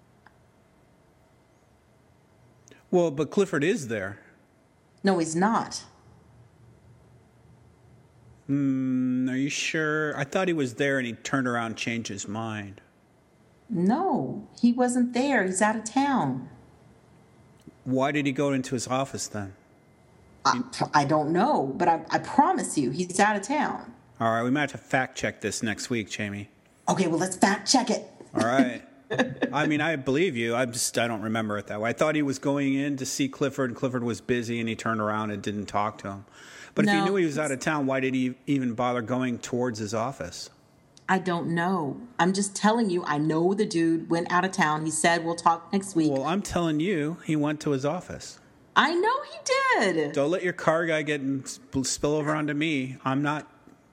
Well, but Clifford is there. No, he's not. Mm, are you sure? I thought he was there and he turned around and changed his mind. No, he wasn't there. He's out of town. Why did he go into his office then? I, I don't know, but I, I promise you, he's out of town. All right, we might have to fact check this next week, Jamie. Okay, well, let's fact check it. All right. I mean, I believe you. I just I don't remember it that way. I thought he was going in to see Clifford, and Clifford was busy, and he turned around and didn't talk to him. But if No, he knew he was out of town, why did he even bother going towards his office? I don't know. I'm just telling you, I know the dude went out of town. He said, we'll talk next week. Well, I'm telling you, he went to his office. I know he did. Don't let your car guy get and sp- spill over onto me. I'm not.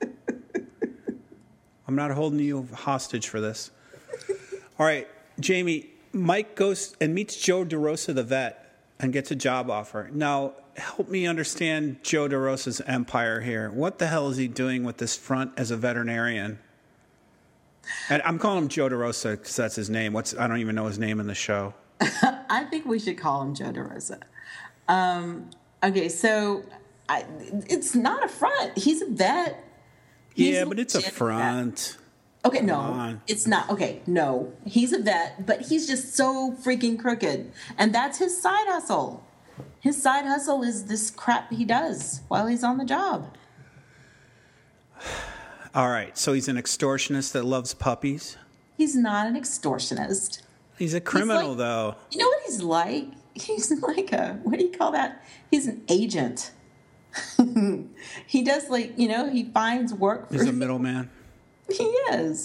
I'm not holding you hostage for this. All right, Jamie. Mike goes and meets Joe DeRosa, the vet, and gets a job offer. Now, help me understand Joe DeRosa's empire here. What the hell is he doing with this front as a veterinarian? And I'm calling him Joe DeRosa because that's his name. What's I don't even know his name in the show. I think we should call him Joe DeRosa. Um, okay, so I, it's not a front. He's a vet. He's Yeah, but it's a legit front. vet. Okay, no, on. it's not. Okay, no. He's a vet, but he's just so freaking crooked. And that's his side hustle. His side hustle is this crap he does while he's on the job. All right, so he's an extortionist that loves puppies. He's not an extortionist. He's a criminal, like- though. You know what he's like? he's like a, what do you call that? He's an agent. He does, like, you know, he finds work for... He's a middleman. He is.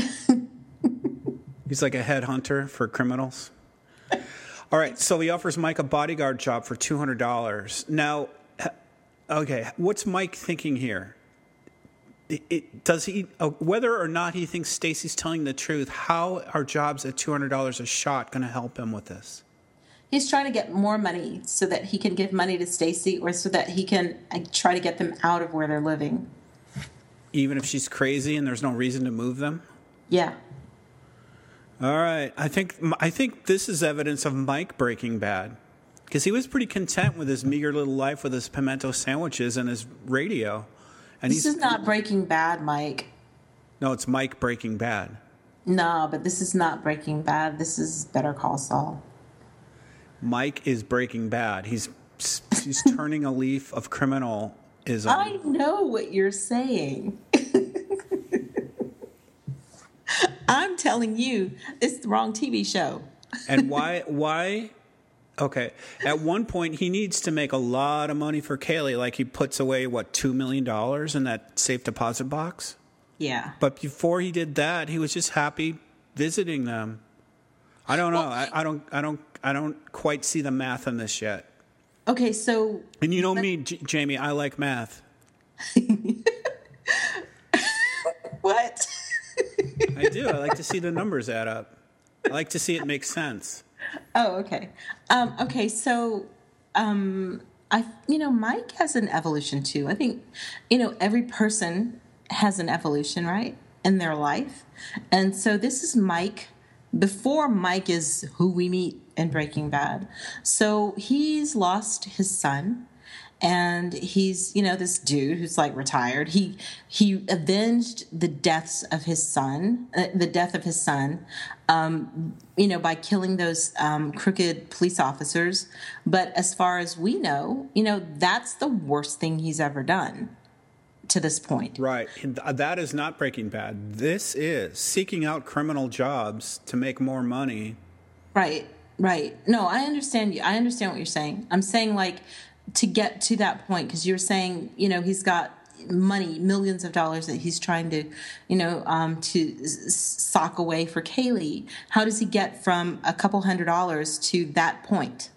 He's like a headhunter for criminals. All right, so he offers Mike a bodyguard job for two hundred dollars. Now, okay, what's Mike thinking here? It, it, does he, uh, whether or not he thinks Stacy's telling the truth, how are jobs at two hundred dollars a shot going to help him with this? He's trying to get more money so that he can give money to Stacy, or so that he can uh, try to get them out of where they're living. Even if she's crazy and there's no reason to move them? Yeah. All right. I think I think this is evidence of Mike Breaking Bad, because he was pretty content with his meager little life with his pimento sandwiches and his radio. And This he's is not Breaking Bad, Mike. No, it's Mike Breaking Bad. No, but this is not Breaking Bad. This is Better Call Saul. Mike is Breaking Bad. He's he's turning a leaf of criminalism. I know what you're saying. I'm telling you, it's the wrong T V show. And why why okay. At one point he needs to make a lot of money for Kaylee, like he puts away what, two million dollars in that safe deposit box? Yeah. But before he did that, he was just happy visiting them. I don't know. Well, I, I don't I don't I don't quite see the math on this yet. Okay, so... And you know me, J- Jamie, I like math. What? I do. I like to see the numbers add up. I like to see it make sense. Oh, okay. Um, okay, so, um, I, you know, Mike has an evolution too. I think, you know, every person has an evolution, right, in their life. And so this is Mike before Mike is who we meet in Breaking Bad. So he's lost his son. And he's, you know, this dude who's like retired. He he avenged the deaths of his son, uh, the death of his son, um, you know, by killing those um, crooked police officers. But as far as we know, you know, that's the worst thing he's ever done to this point. Right. That is not Breaking Bad. This is seeking out criminal jobs to make more money. Right. Right. No, I understand you. I understand what you're saying. I'm saying, like, to get to that point, because you're saying, you know, he's got money, millions of dollars that he's trying to, you know, um, to s- sock away for Kaylee. How does he get from a couple hundred dollars to that point?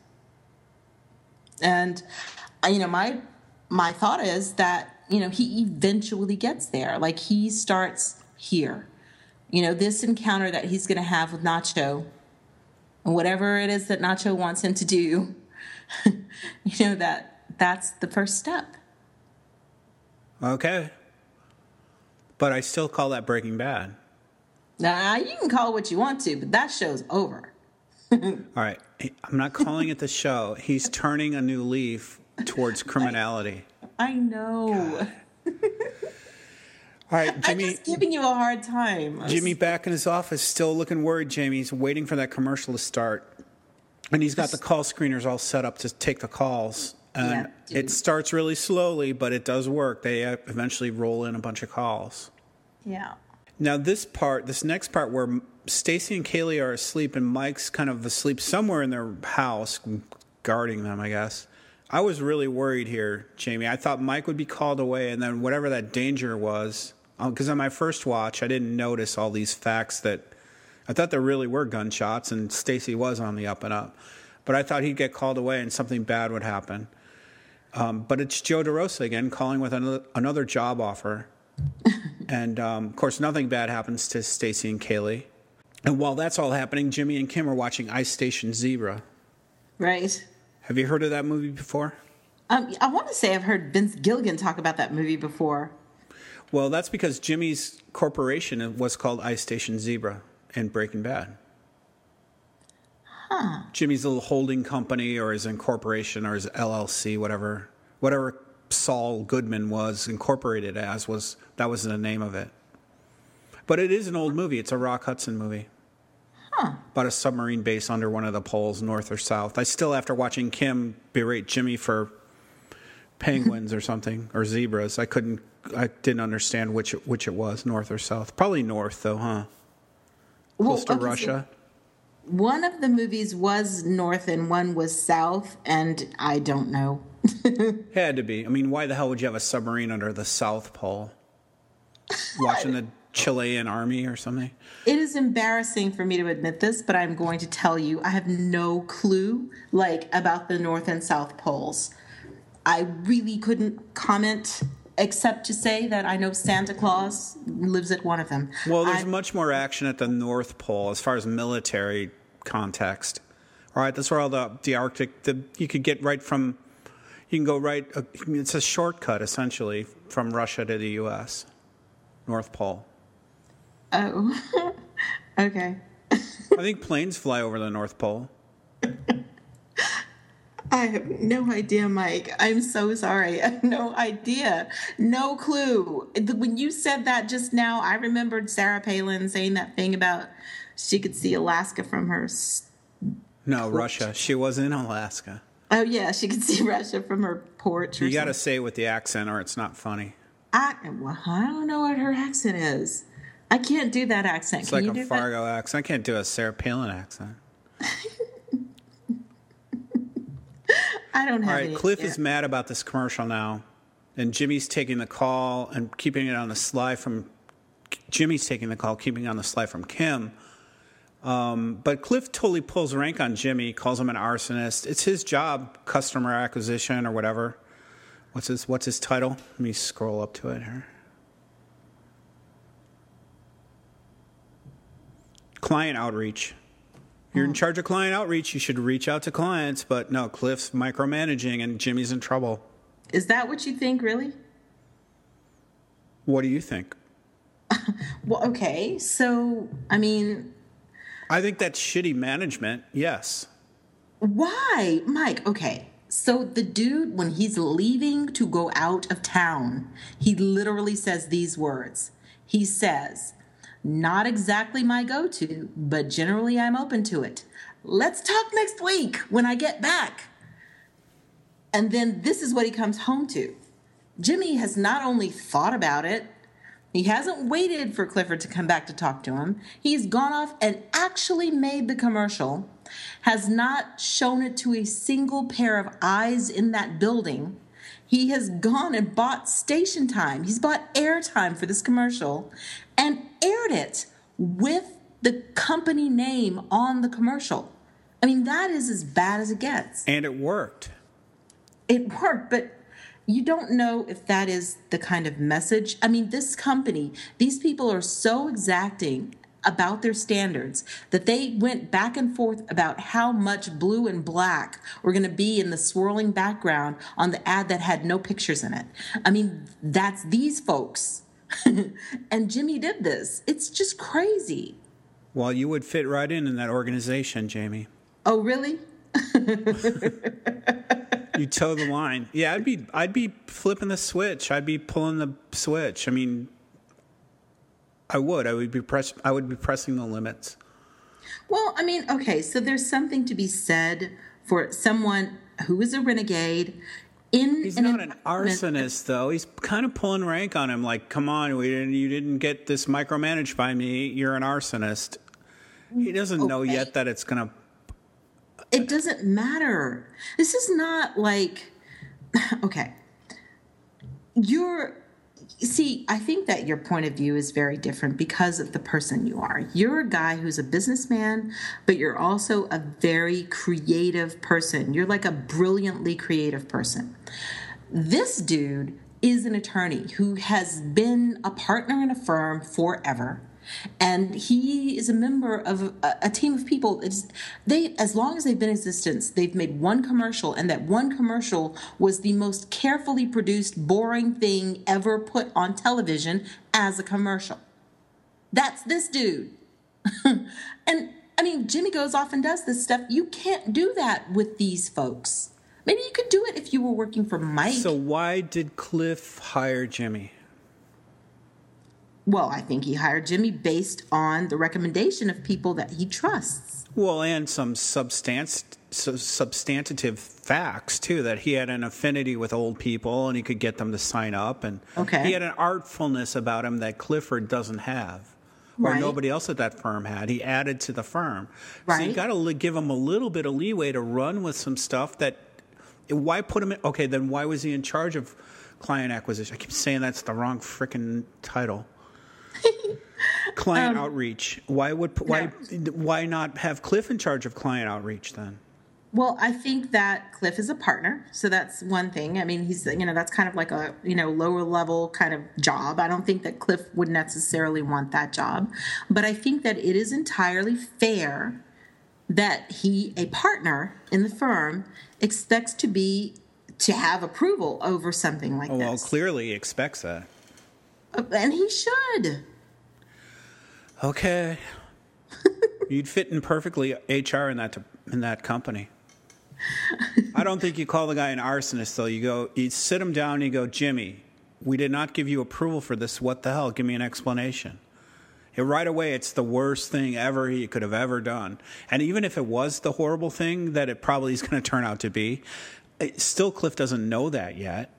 And, uh, you know, my my thought is that, you know, he eventually gets there. Like, he starts here. You know, this encounter that he's going to have with Nacho, and whatever it is that Nacho wants him to do, you know, that that's the first step. Okay. But I still call that Breaking Bad. Now, you can call it what you want to, but that show's over. All right. I'm not calling it the show. He's turning a new leaf towards criminality. I know. All right, Jimmy. I'm just giving you a hard time. Jimmy back in his office, still looking worried, Jamie. He's waiting for that commercial to start. And he's got the call screeners all set up to take the calls. And Yeah, it starts really slowly, but it does work. They eventually roll in a bunch of calls. Yeah. Now, this part, this next part where Stacy and Kaylee are asleep and Mike's kind of asleep somewhere in their house, guarding them, I guess. I was really worried here, Jamie. I thought Mike would be called away, and then whatever that danger was, because on my first watch, I didn't notice all these facts that I thought there really were gunshots, and Stacy was on the up and up. But I thought he'd get called away and something bad would happen. Um, but it's Joe DeRosa again calling with another, another job offer. And, um, of course, nothing bad happens to Stacy and Kaylee. And while that's all happening, Jimmy and Kim are watching Ice Station Zebra. Right. Have you heard of that movie before? Um, I want to say I've heard Vince Gilligan talk about that movie before. Well, that's because Jimmy's corporation was called Ice Station Zebra in Breaking Bad. Huh. Jimmy's little holding company or his incorporation or his L L C, whatever, whatever Saul Goodman was incorporated as, was that was the name of it. But it is an old movie. It's a Rock Hudson movie. Huh. About a submarine base under one of the poles, north or south. I still, after watching Kim berate Jimmy for penguins or something, or zebras, I couldn't, I didn't understand which which it was, north or south. Probably north, though, huh? Close Well, to okay, Russia. So, one of the movies was north and one was south, and I don't know. Had to be. I mean, why the hell would you have a submarine under the South Pole? Watching the Chilean army or something? It is embarrassing for me to admit this, but I'm going to tell you, I have no clue, like, about the North and South Poles. I really couldn't comment, except to say that I know Santa Claus lives at one of them. Well, there's I, much more action at the North Pole as far as military context. All right, that's where all the, the Arctic, the, you could get right from, you can go right, uh, it's a shortcut, essentially, from Russia to the U S North Pole. Oh, okay. I think planes fly over the North Pole. I have no idea, Mike. I'm so sorry. I have no idea. No clue. When you said that just now, I remembered Sarah Palin saying that thing about she could see Alaska from her. No, porch. Russia. She was in Alaska. Oh, yeah, she could see Russia from her porch. Or You got to something. say it with the accent or it's not funny. I, well, I don't know what her accent is. I can't do that accent. It's Can like you a do Fargo accent. I can't do a Sarah Palin accent. that? I don't have All right, any Cliff idea. is mad about this commercial now, and Jimmy's taking the call and keeping it on the sly from. Jimmy's taking the call, keeping it on the sly from Kim. Um, but Cliff totally pulls rank on Jimmy, calls him an arsonist. It's his job, customer acquisition or whatever. What's his What's his title? Let me scroll up to it here. Client outreach. You're in charge of client outreach. You should reach out to clients. But no, Cliff's micromanaging and Jimmy's in trouble. Is that what you think, really? What do you think? Well, okay. So, I mean, I think that's shitty management. Yes. why? Mike, okay. So the dude, when he's leaving to go out of town, he literally says these words. He says, not exactly my go-to, but generally I'm open to it. Let's talk next week when I get back. And then this is what he comes home to. Jimmy has not only thought about it, he hasn't waited for Clifford to come back to talk to him. He's gone off and actually made the commercial, has not shown it to a single pair of eyes in that building. He has gone and bought station time. He's bought airtime for this commercial and aired it with the company name on the commercial. I mean, that is as bad as it gets. And it worked. It worked, but you don't know if that is the kind of message. I mean, this company, these people are so exacting about their standards that they went back and forth about how much blue and black were going to be in the swirling background on the ad that had no pictures in it. I mean, that's these folks. And Jimmy did this. It's just crazy. Well, you would fit right in in that organization, Jamie. Oh, really? You toe the line. Yeah, I'd be I'd be flipping the switch. I'd be pulling the switch. I mean, I would. I would be press I would be pressing the limits. Well, I mean, okay, so there's something to be said for someone who is a renegade in He's an not an environment- arsonist, though. He's kind of pulling rank on him. Like, come on, we didn't, you didn't get this micromanaged by me. You're an arsonist. He doesn't know Okay. yet that it's going to. It doesn't matter. This is not like, okay. You're, see, I think that your point of view is very different because of the person you are. You're a guy who's a businessman, but you're also a very creative person. You're like a brilliantly creative person. This dude is an attorney who has been a partner in a firm forever. And he is a member of a, a team of people. It's, they, as long as they've been in existence, they've made one commercial, and that one commercial was the most carefully produced, boring thing ever put on television as a commercial. That's this dude. And I mean, Jimmy goes off and does this stuff. You can't do that with these folks. Maybe you could do it if you were working for Mike. So why did Cliff hire Jimmy? Well, I think he hired Jimmy based on the recommendation of people that he trusts. Well, and some substant- su- substantive facts, too, that he had an affinity with old people and he could get them to sign up. And Okay. he had an artfulness about him that Clifford doesn't have. or Right. nobody else at that firm had. He added to the firm. So you Right. got to give him a little bit of leeway to run with some stuff that, why put him in, okay, then why was he in charge of client acquisition? I keep saying that's the wrong freaking title. Client um, outreach. Why would why no. why not have Cliff in charge of client outreach then? Well, I think that Cliff is a partner, so that's one thing. I mean, he's, you know, that's kind of like a, you know, lower level kind of job. I don't think that Cliff would necessarily want that job, but I think that it is entirely fair that he, a partner in the firm, expects to be to have approval over something like oh, this. Well, clearly he expects that, and he should. Okay, you'd fit in perfectly H R in that in that company. I don't think you call the guy an arsonist, though. You go, you sit him down and you go, Jimmy, we did not give you approval for this. What the hell? Give me an explanation. And right away, it's the worst thing ever he could have ever done. And even if it was the horrible thing that it probably is going to turn out to be, it, still Cliff doesn't know that yet.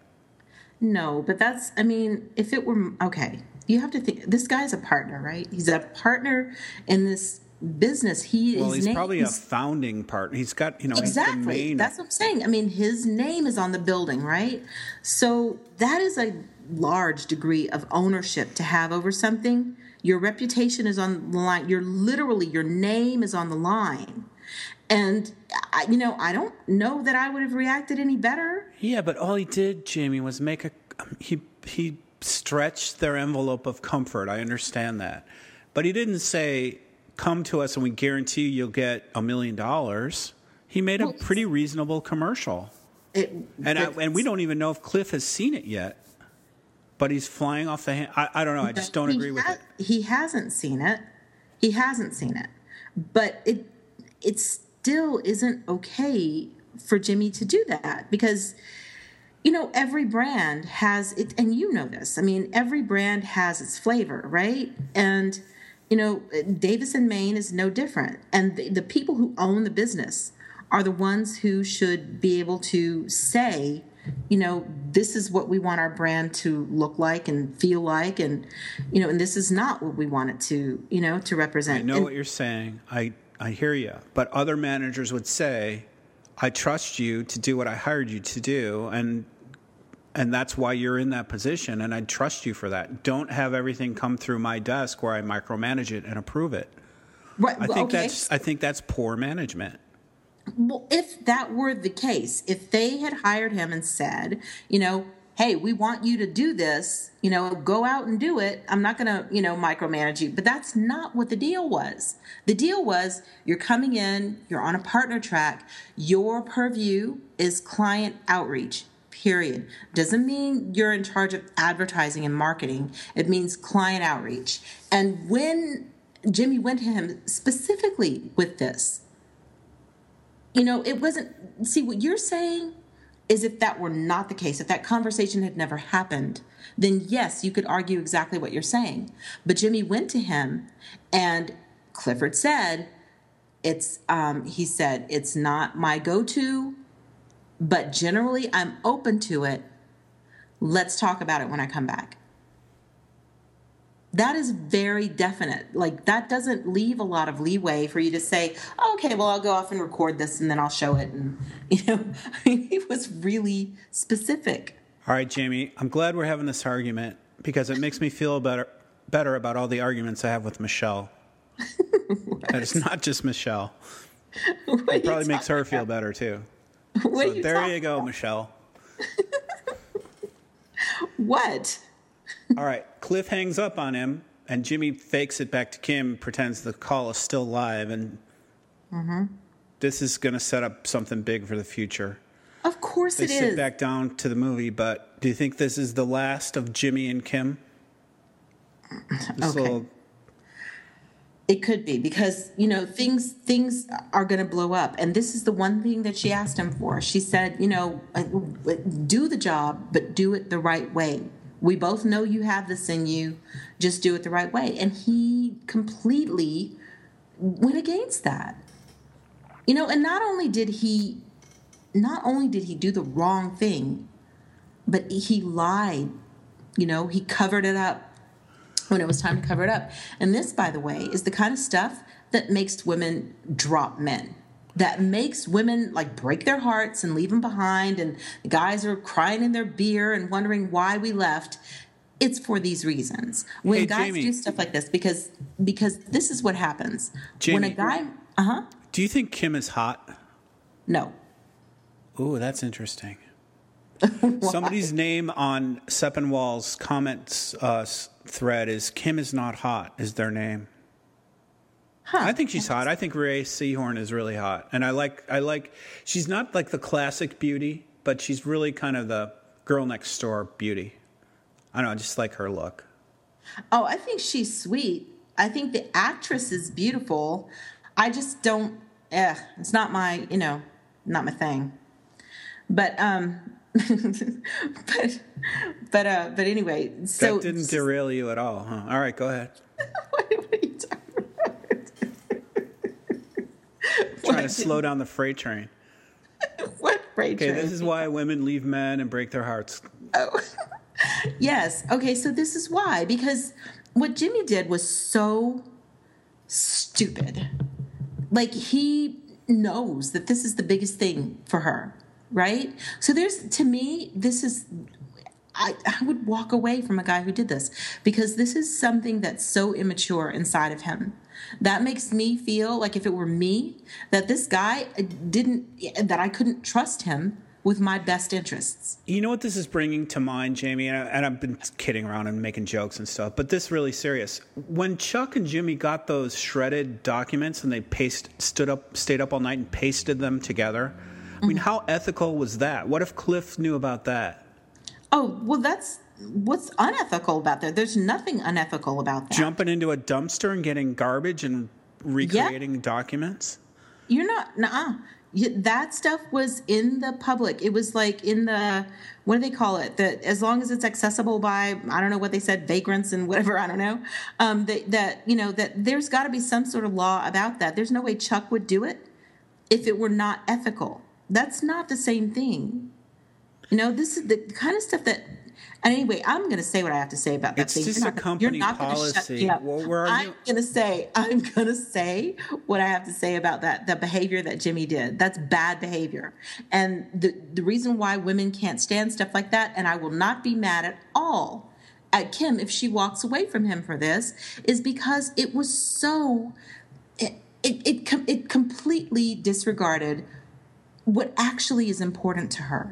No, but that's, I mean, if it were, okay, you have to think, this guy's a partner, right? He's a partner in this business. He well, he's name, probably he's, a founding partner. He's got, you know, exactly. He's the main, that's what I'm saying. I mean, his name is on the building, right? So that is a large degree of ownership to have over something. Your reputation is on the line. You're literally, your name is on the line. And, I, you know, I don't know that I would have reacted any better. Yeah, but all he did, Jamie, was make a, he, he stretched their envelope of comfort. I understand that. But he didn't say, come to us and we guarantee you'll get a million dollars. He made well, a pretty reasonable commercial. It, and I, and we don't even know if Cliff has seen it yet. But he's flying off the hand. I, I don't know. I just don't agree with ha- it. He hasn't seen it. He hasn't seen it. But it it still isn't okay for Jimmy to do that because, you know, every brand has it, and you know this. I mean, every brand has its flavor, right? And, you know, Davis and Maine is no different. And the, the people who own the business are the ones who should be able to say, you know, this is what we want our brand to look like and feel like, and, you know, and this is not what we want it to, you know, to represent. I know and, what you're saying. I, I hear you. But other managers would say, I trust you to do what I hired you to do, and and that's why you're in that position, and I trust you for that. Don't have everything come through my desk where I micromanage it and approve it. Right. I think okay. that's I think that's poor management. Well, if that were the case, if they had hired him and said, you know, hey, we want you to do this, you know, go out and do it. I'm not going to, you know, micromanage you. But that's not what the deal was. The deal was you're coming in, you're on a partner track. Your purview is client outreach, period. Doesn't mean you're in charge of advertising and marketing. It means client outreach. And when Jimmy went to him specifically with this, you know, it wasn't, see, what you're saying is if that were not the case, if that conversation had never happened, then yes, you could argue exactly what you're saying. But Jimmy went to him and Clifford said, it's, um, he said, it's not my go-to, but generally I'm open to it. Let's talk about it when I come back. That is very definite. Like, that doesn't leave a lot of leeway for you to say, oh, okay, well, I'll go off and record this and then I'll show it. And, you know, I mean, he was really specific. All right, Jamie, I'm glad we're having this argument because it makes me feel better better about all the arguments I have with Michelle. And it's not just Michelle. It probably makes her feel better, too. What so you there you go, about? Michelle. What? All right, Cliff hangs up on him, and Jimmy fakes it back to Kim, pretends the call is still live, and mm-hmm. this is going to set up something big for the future. Of course they it sit is. back down to the movie, but do you think this is the last of Jimmy and Kim? This okay. Little... It could be because, you know, things things are going to blow up. And this is the one thing that she asked him for. She said, you know, do the job, but do it the right way. We both know you have this in you. Just do it the right way. And he completely went against that. You know, and not only did he, not only did he do the wrong thing, but he lied. You know, he covered it up. when it was time to cover it up. And this, by the way, is the kind of stuff that makes women drop men. That makes women like break their hearts and leave them behind, and the guys are crying in their beer and wondering why we left. It's for these reasons. When Hey, guys Jamie. do stuff like this, because because this is what happens. When a Jamie. guy, uh huh, Do you think Kim is hot? no. Ooh, that's interesting. Somebody's name on Sepinwall's comments uh, s- thread is Kim is not hot. Is their name? Huh. I think she's hot. I think Ray Seahorn is really hot, and I like. I like. She's not like the classic beauty, but she's really kind of the girl next door beauty. I don't know. I just like her look. Oh, I think she's sweet. I think the actress is beautiful. I just don't. Eh, it's not my. You know, not my thing. But um, but but uh, but anyway. So That didn't derail you at all, huh? All right, go ahead. what, what are you talking about? Trying to slow down the freight train. What freight Okay, train? this is why women leave men and break their hearts. Oh, yes. Okay, so this is why. Because what Jimmy did was so stupid. Like, he knows that this is the biggest thing for her, right? So there's, to me, this is, I, I would walk away from a guy who did this because this is something that's so immature inside of him. That makes me feel like if it were me, that this guy didn't, that I couldn't trust him with my best interests. You know what this is bringing to mind, Jamie? And, I, and I've been kidding around and making jokes and stuff, but this really serious. When Chuck and Jimmy got those shredded documents and they paste, stood up, stayed up all night and pasted them together, I mean, how ethical was that? What if Cliff knew about that? Oh, well, that's what's unethical about that. There's nothing unethical about that. Jumping into a dumpster and getting garbage and recreating documents? You're not, nuh-uh. You, that stuff was in the public. It was like in the, what do they call it? That as long as it's accessible by, I don't know what they said, vagrants and whatever, I don't know. Um, that, that, you know, that there's got to be some sort of law about that. There's no way Chuck would do it if it were not ethical. That's not the same thing. You know, this is the kind of stuff that, and anyway, I'm going to say what I have to say about that It's thing. just You're a not, company you're not gonna policy. Shut me up. Well, where are I'm you? going to say, I'm going to say what I have to say about that, the behavior that Jimmy did. That's bad behavior. And the, the reason why women can't stand stuff like that, and I will not be mad at all at Kim if she walks away from him for this, is because it was so, it, it, it, it completely disregarded what actually is important to her.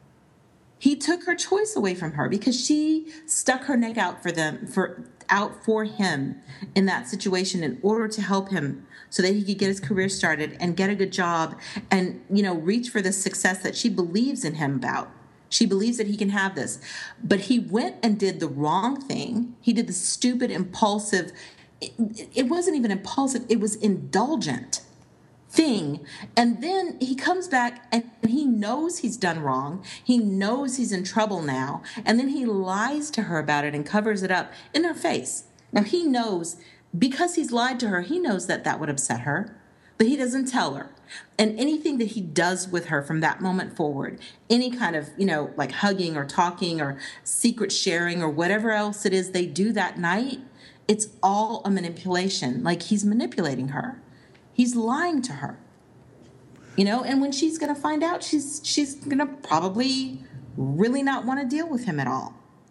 He took her choice away from her because she stuck her neck out for them, for out for him in that situation in order to help him so that he could get his career started and get a good job and, you know, reach for the success that she believes in him about. She believes that he can have this. But he went and did the wrong thing. He did the stupid, impulsive, it, it wasn't even impulsive, it was indulgent thing. And then he comes back and he knows he's done wrong. He knows he's in trouble now. And then he lies to her about it and covers it up in her face. Now he knows, because he's lied to her, he knows that that would upset her, but he doesn't tell her. And anything that he does with her from that moment forward, any kind of, you know, like hugging or talking or secret sharing or whatever else it is they do that night, it's all a manipulation. Like he's manipulating her. He's lying to her, you know, and when she's going to find out, she's she's going to probably really not want to deal with him at all.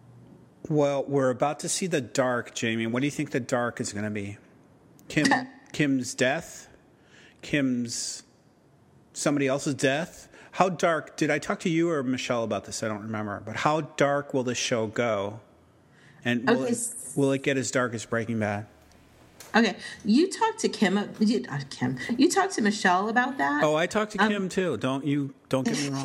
Well, we're about to see the dark, Jamie. What do you think the dark is going to be? Kim, Kim's death? Kim's somebody else's death? How dark? Did I talk to you or Michelle about this? I don't remember. But how dark will this show go? And will, Okay. it, will it get as dark as Breaking Bad? Okay, you talked to Kim, you, uh, Kim, you talked to Michelle about that. Oh, I talked to Um, Kim too. Don't you? Don't get me wrong.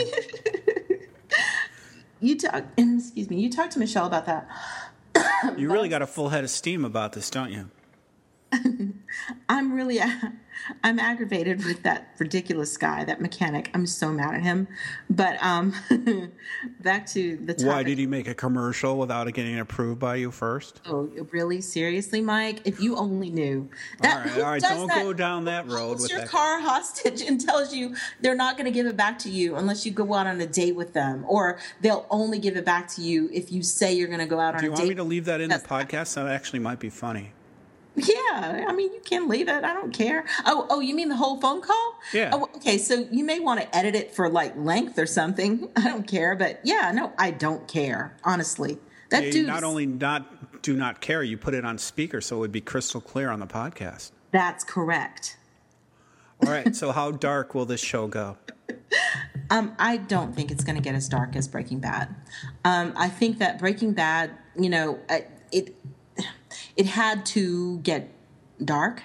You talk, excuse me, you talked to Michelle about that. You really got a full head of steam about this, don't you? I'm really, I'm aggravated with that ridiculous guy, that mechanic. I'm so mad at him. But um, back to the topic. Why did he make a commercial without it getting approved by you first? Oh, really? Seriously, Mike? If you only knew. That, all right, who all right. does Don't that? go down that Who road holds with your that. car hostage and tells you they're not going to give it back to you unless you go out on a date with them, or they'll only give it back to you if you say you're going to go out Do on you a want date. me to leave that in the That's- podcast? That actually might be funny. Yeah, I mean, you can leave it. I don't care. Oh, oh, you mean the whole phone call? Yeah. Oh, okay, so you may want to edit it for like length or something. I don't care, but yeah, no, I don't care. Honestly, that You dude. not only not do not care, you put it on speaker so it would be crystal clear on the podcast. That's correct. All right. So how dark will this show go? Um, I don't think it's going to get as dark as Breaking Bad. Um, I think that Breaking Bad, you know, uh, it it had to get dark.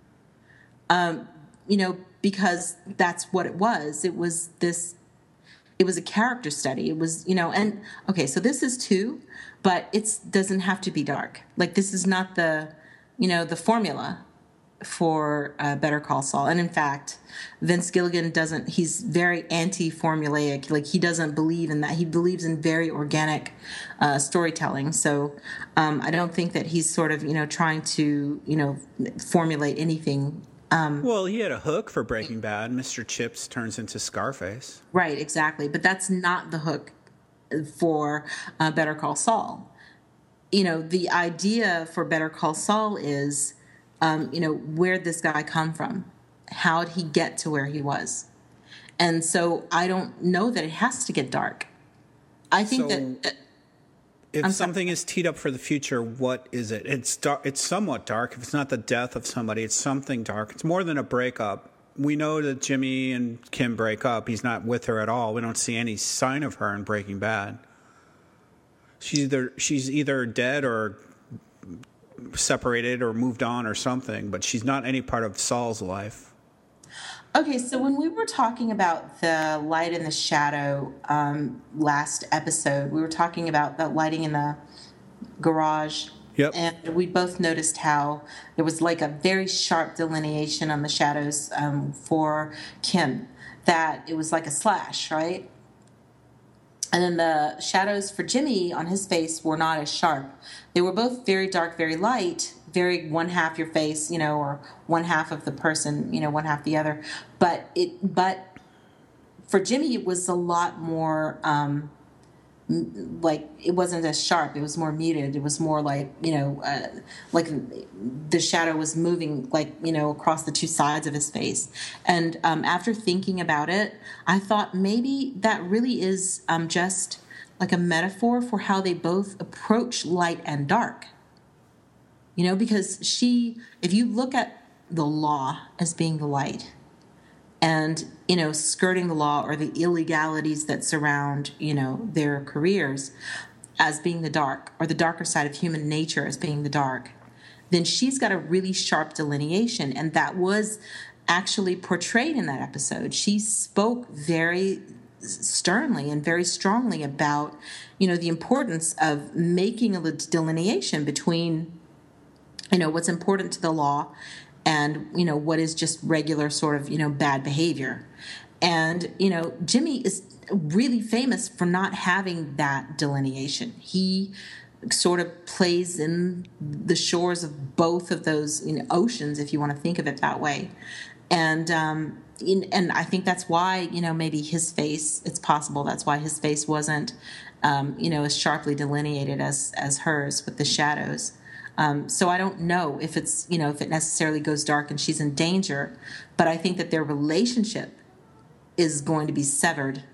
Um, you know, because that's what it was. It was this. It was a character study. It was, you know, and okay, so this is two, but it doesn't have to be dark. Like this is not the, you know, the formula for uh, Better Call Saul. And in fact, Vince Gilligan doesn't, he's very anti-formulaic. Like he doesn't believe in that. He believes in very organic uh, storytelling. So um, I don't think that he's sort of, you know, trying to, you know, formulate anything. Um, Well, he had a hook for Breaking Bad. Mister Chips turns into Scarface. right, exactly. But that's not the hook for uh, Better Call Saul. You know, the idea for Better Call Saul is, Um, you know, where'd this guy come from? How'd he get to where he was? And so I don't know that it has to get dark. I think So- that If I'm sorry. something is teed up for the future, what is it? It's dark. It's somewhat dark. If it's not the death of somebody, it's something dark. It's more than a breakup. We know that Jimmy and Kim break up. He's not with her at all. We don't see any sign of her in Breaking Bad. She's either she's either dead or separated or moved on or something, but she's not any part of Saul's life. Okay, so when we were talking about the light and the shadow um, last episode, we were talking about the lighting in the garage. Yep. And we both noticed how there was like a very sharp delineation on the shadows um, for Kim, that it was like a slash, right? And then the shadows for Jimmy on his face were not as sharp. They were both very dark, very light, very one half your face, you know, or one half of the person, you know, one half the other. But it, but for Jimmy, it was a lot more, um, like it wasn't as sharp. It was more muted. It was more like, you know, uh, like the shadow was moving like, you know, across the two sides of his face. And um, after thinking about it, I thought maybe that really is um, just like a metaphor for how they both approach light and dark. You know, because she, if you look at the law as being the light, and, you know, skirting the law or the illegalities that surround, you know, their careers as being the dark, or the darker side of human nature as being the dark, then she's got a really sharp delineation. And that was actually portrayed in that episode. She spoke very sternly and very strongly about, you know, the importance of making a delineation between, you know, what's important to the law and, you know, what is just regular sort of, you know, bad behavior. And, you know, Jimmy is really famous for not having that delineation. He sort of plays in the shores of both of those, you know, oceans, if you want to think of it that way. And, um, in, and I think that's why, you know, maybe his face, it's possible that's why his face wasn't, um, you know, as sharply delineated as, as hers with the shadows. Um, so I don't know if it's, you know, if it necessarily goes dark and she's in danger, but I think that their relationship is going to be severed,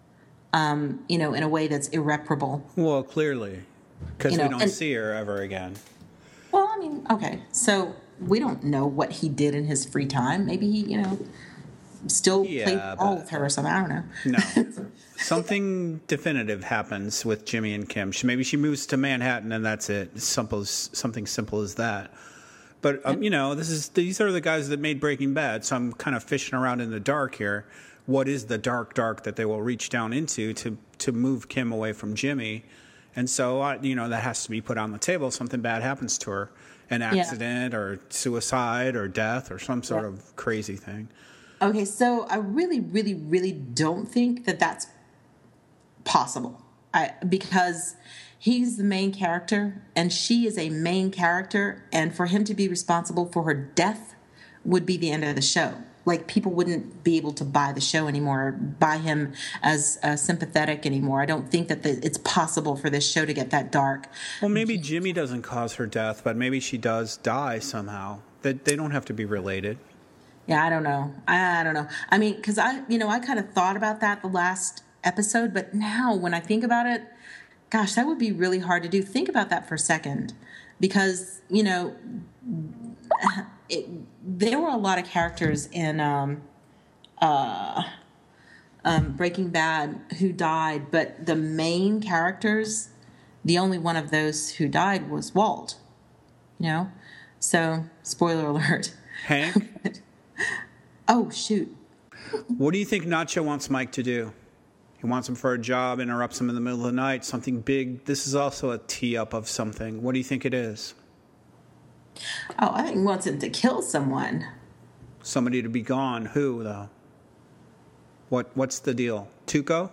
um, you know, in a way that's irreparable. Well, clearly, because You know, we don't and- see her ever again. Well, I mean, okay, so we don't know what he did in his free time. Maybe he, you know, still Yeah, played ball but- with her or something. I don't know. No. Something definitive happens with Jimmy and Kim. She, maybe she moves to Manhattan and that's it. Simple as, something simple as that. But, um, you know, this is these are the guys that made Breaking Bad, so I'm kind of fishing around in the dark here. What is the dark, dark that they will reach down into to, to move Kim away from Jimmy? And so, uh, you know, that has to be put on the table. Something bad happens to her. an Yeah. accident or suicide or death or some sort Yeah. of crazy thing. Okay, so I really, really, really don't think that that's possible. I because he's the main character and she is a main character, and for him to be responsible for her death would be the end of the show. Like, people wouldn't be able to buy the show anymore, or buy him as uh, sympathetic anymore. I don't think that the, it's possible for this show to get that dark. Well, maybe Jimmy doesn't cause her death, but maybe she does die somehow. They, they don't have to be related. Yeah, I don't know. I, I don't know. I mean, because I, you know, I kind of thought about that the last episode, but now when I think about it, gosh, that would be really hard to do. Think about that for a second, because, you know, it, there were a lot of characters in um, uh, um, Breaking Bad who died, but the main characters, the only one of those who died was Walt, you know? So, spoiler alert. Hank, Oh, shoot. what do you think Nacho wants Mike to do? He wants him for a job, interrupts him in the middle of the night, something big. This is also a tee-up of something. What do you think it is? Oh, I think he wants him to kill someone. Somebody to be gone. Who, though? What? What's the deal? Tuco?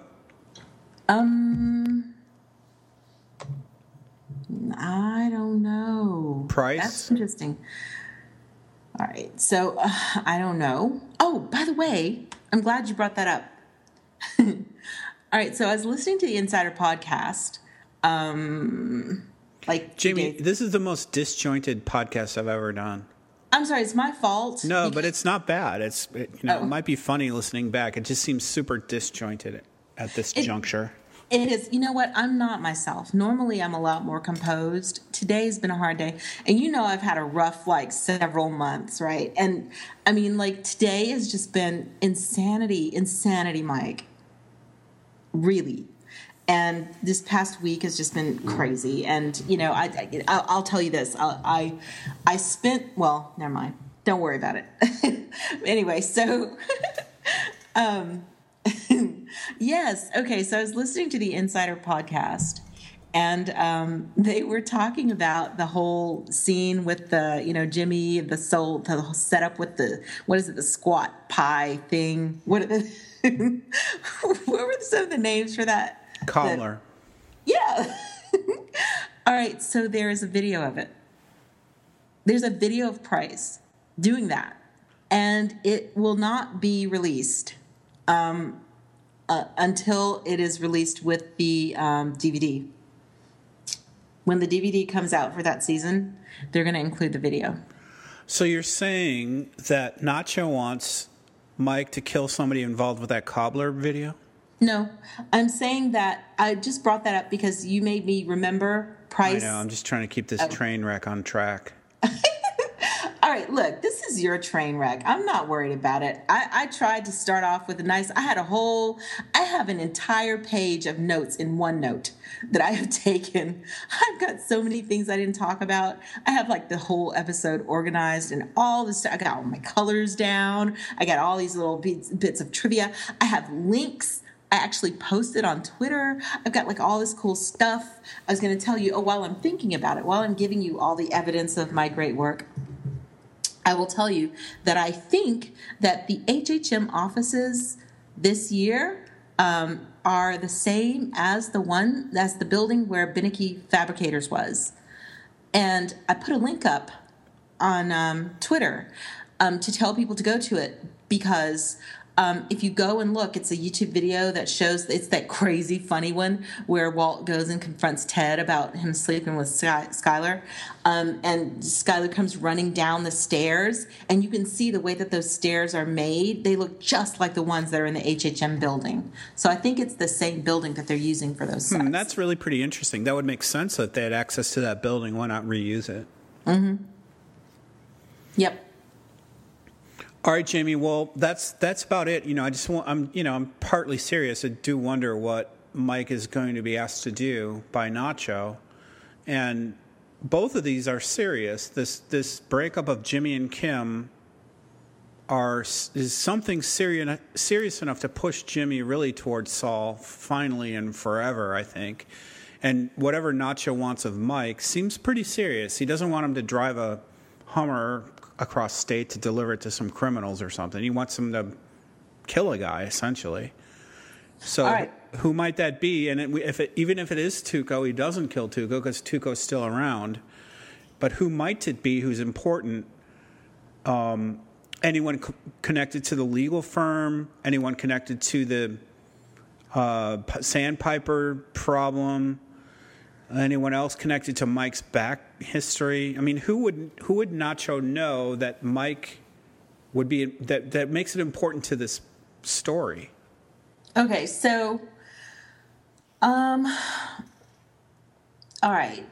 Um, I don't know. Price? That's interesting. All right, so uh, I don't know. Oh, by the way, I'm glad you brought that up. All right, so I was listening to the Insider podcast. Um, like Jamie, days- this is the most disjointed podcast I've ever done. I'm sorry, it's my fault. No, because- but it's not bad. It's it, you know, Oh. it might be funny listening back. It just seems super disjointed at this It- juncture. It is. You know what? I'm not myself. Normally, I'm a lot more composed. Today's been a hard day. And you know I've had a rough, like, several months, right? And, I mean, like, today has just been insanity, insanity, Mike. Really. And this past week has just been crazy. And, you know, I, I, I'll, I'll tell you this. I, I, I spent, well, never mind. Don't worry about it. Anyway, so... um Yes. Okay. So I was listening to the Insider podcast, and um, they were talking about the whole scene with the, you know, Jimmy, the soul, the whole setup with the, what is it, the squat pie thing? What are the, what were some of the names for that? Cobbler. The- yeah. All right. So there is a video of it. There's a video of Price doing that, and it will not be released. Um, uh, until it is released with the um, D V D. When the D V D comes out for that season, they're going to include the video. So you're saying that Nacho wants Mike to kill somebody involved with that Cobbler video? No, I'm saying that I just brought that up because you made me remember Price. I know. I'm just trying to keep this Oh. train wreck on track. All right, look, this is your train wreck. I'm not worried about it. I, I tried to start off with a nice, I had a whole, I have an entire page of notes in OneNote that I have taken. I've got so many things I didn't talk about. I have like the whole episode organized and all this, I got all my colors down. I got all these little bits, bits of trivia. I have links. I actually posted on Twitter. I've got like all this cool stuff. I was going to tell you, oh, while I'm thinking about it, while I'm giving you all the evidence of my great work, I will tell you that I think that the H H M offices this year um, are the same as the one, as the building where Binnicky Fabricators was. And I put a link up on um, Twitter um, to tell people to go to it because um, if you go and look, it's a YouTube video that shows, it's that crazy funny one where Walt goes and confronts Ted about him sleeping with Sky, Skylar. Um, and Skylar comes running down the stairs, and you can see the way that those stairs are made. They look just like the ones that are in the H H M building. So I think it's the same building that they're using for those sets. Hmm, that's really pretty interesting. That would make sense that they had access to that building. Why not reuse it? Mm-hmm. Yep. All right, Jamie. Well, that's that's about it. You know, I just want. I'm. You know, I'm partly serious. I do wonder what Mike is going to be asked to do by Nacho, and both of these are serious. This this breakup of Jimmy and Kim are is something serious serious enough to push Jimmy really towards Saul finally and forever, I think. And whatever Nacho wants of Mike seems pretty serious. He doesn't want him to drive a Hummer across state to deliver it to some criminals or something. He wants him to kill a guy, essentially. So right. who might that be? And it, if it, even if it is Tuco, he doesn't kill Tuco because Tuco's still around. But who might it be who's important? Um, anyone co- connected to the legal firm? Anyone connected to the uh, Sandpiper problem? Anyone else connected to Mike's back history? I mean, who would who would Nacho know that Mike would be that that makes it important to this story? Okay, so, um, all right,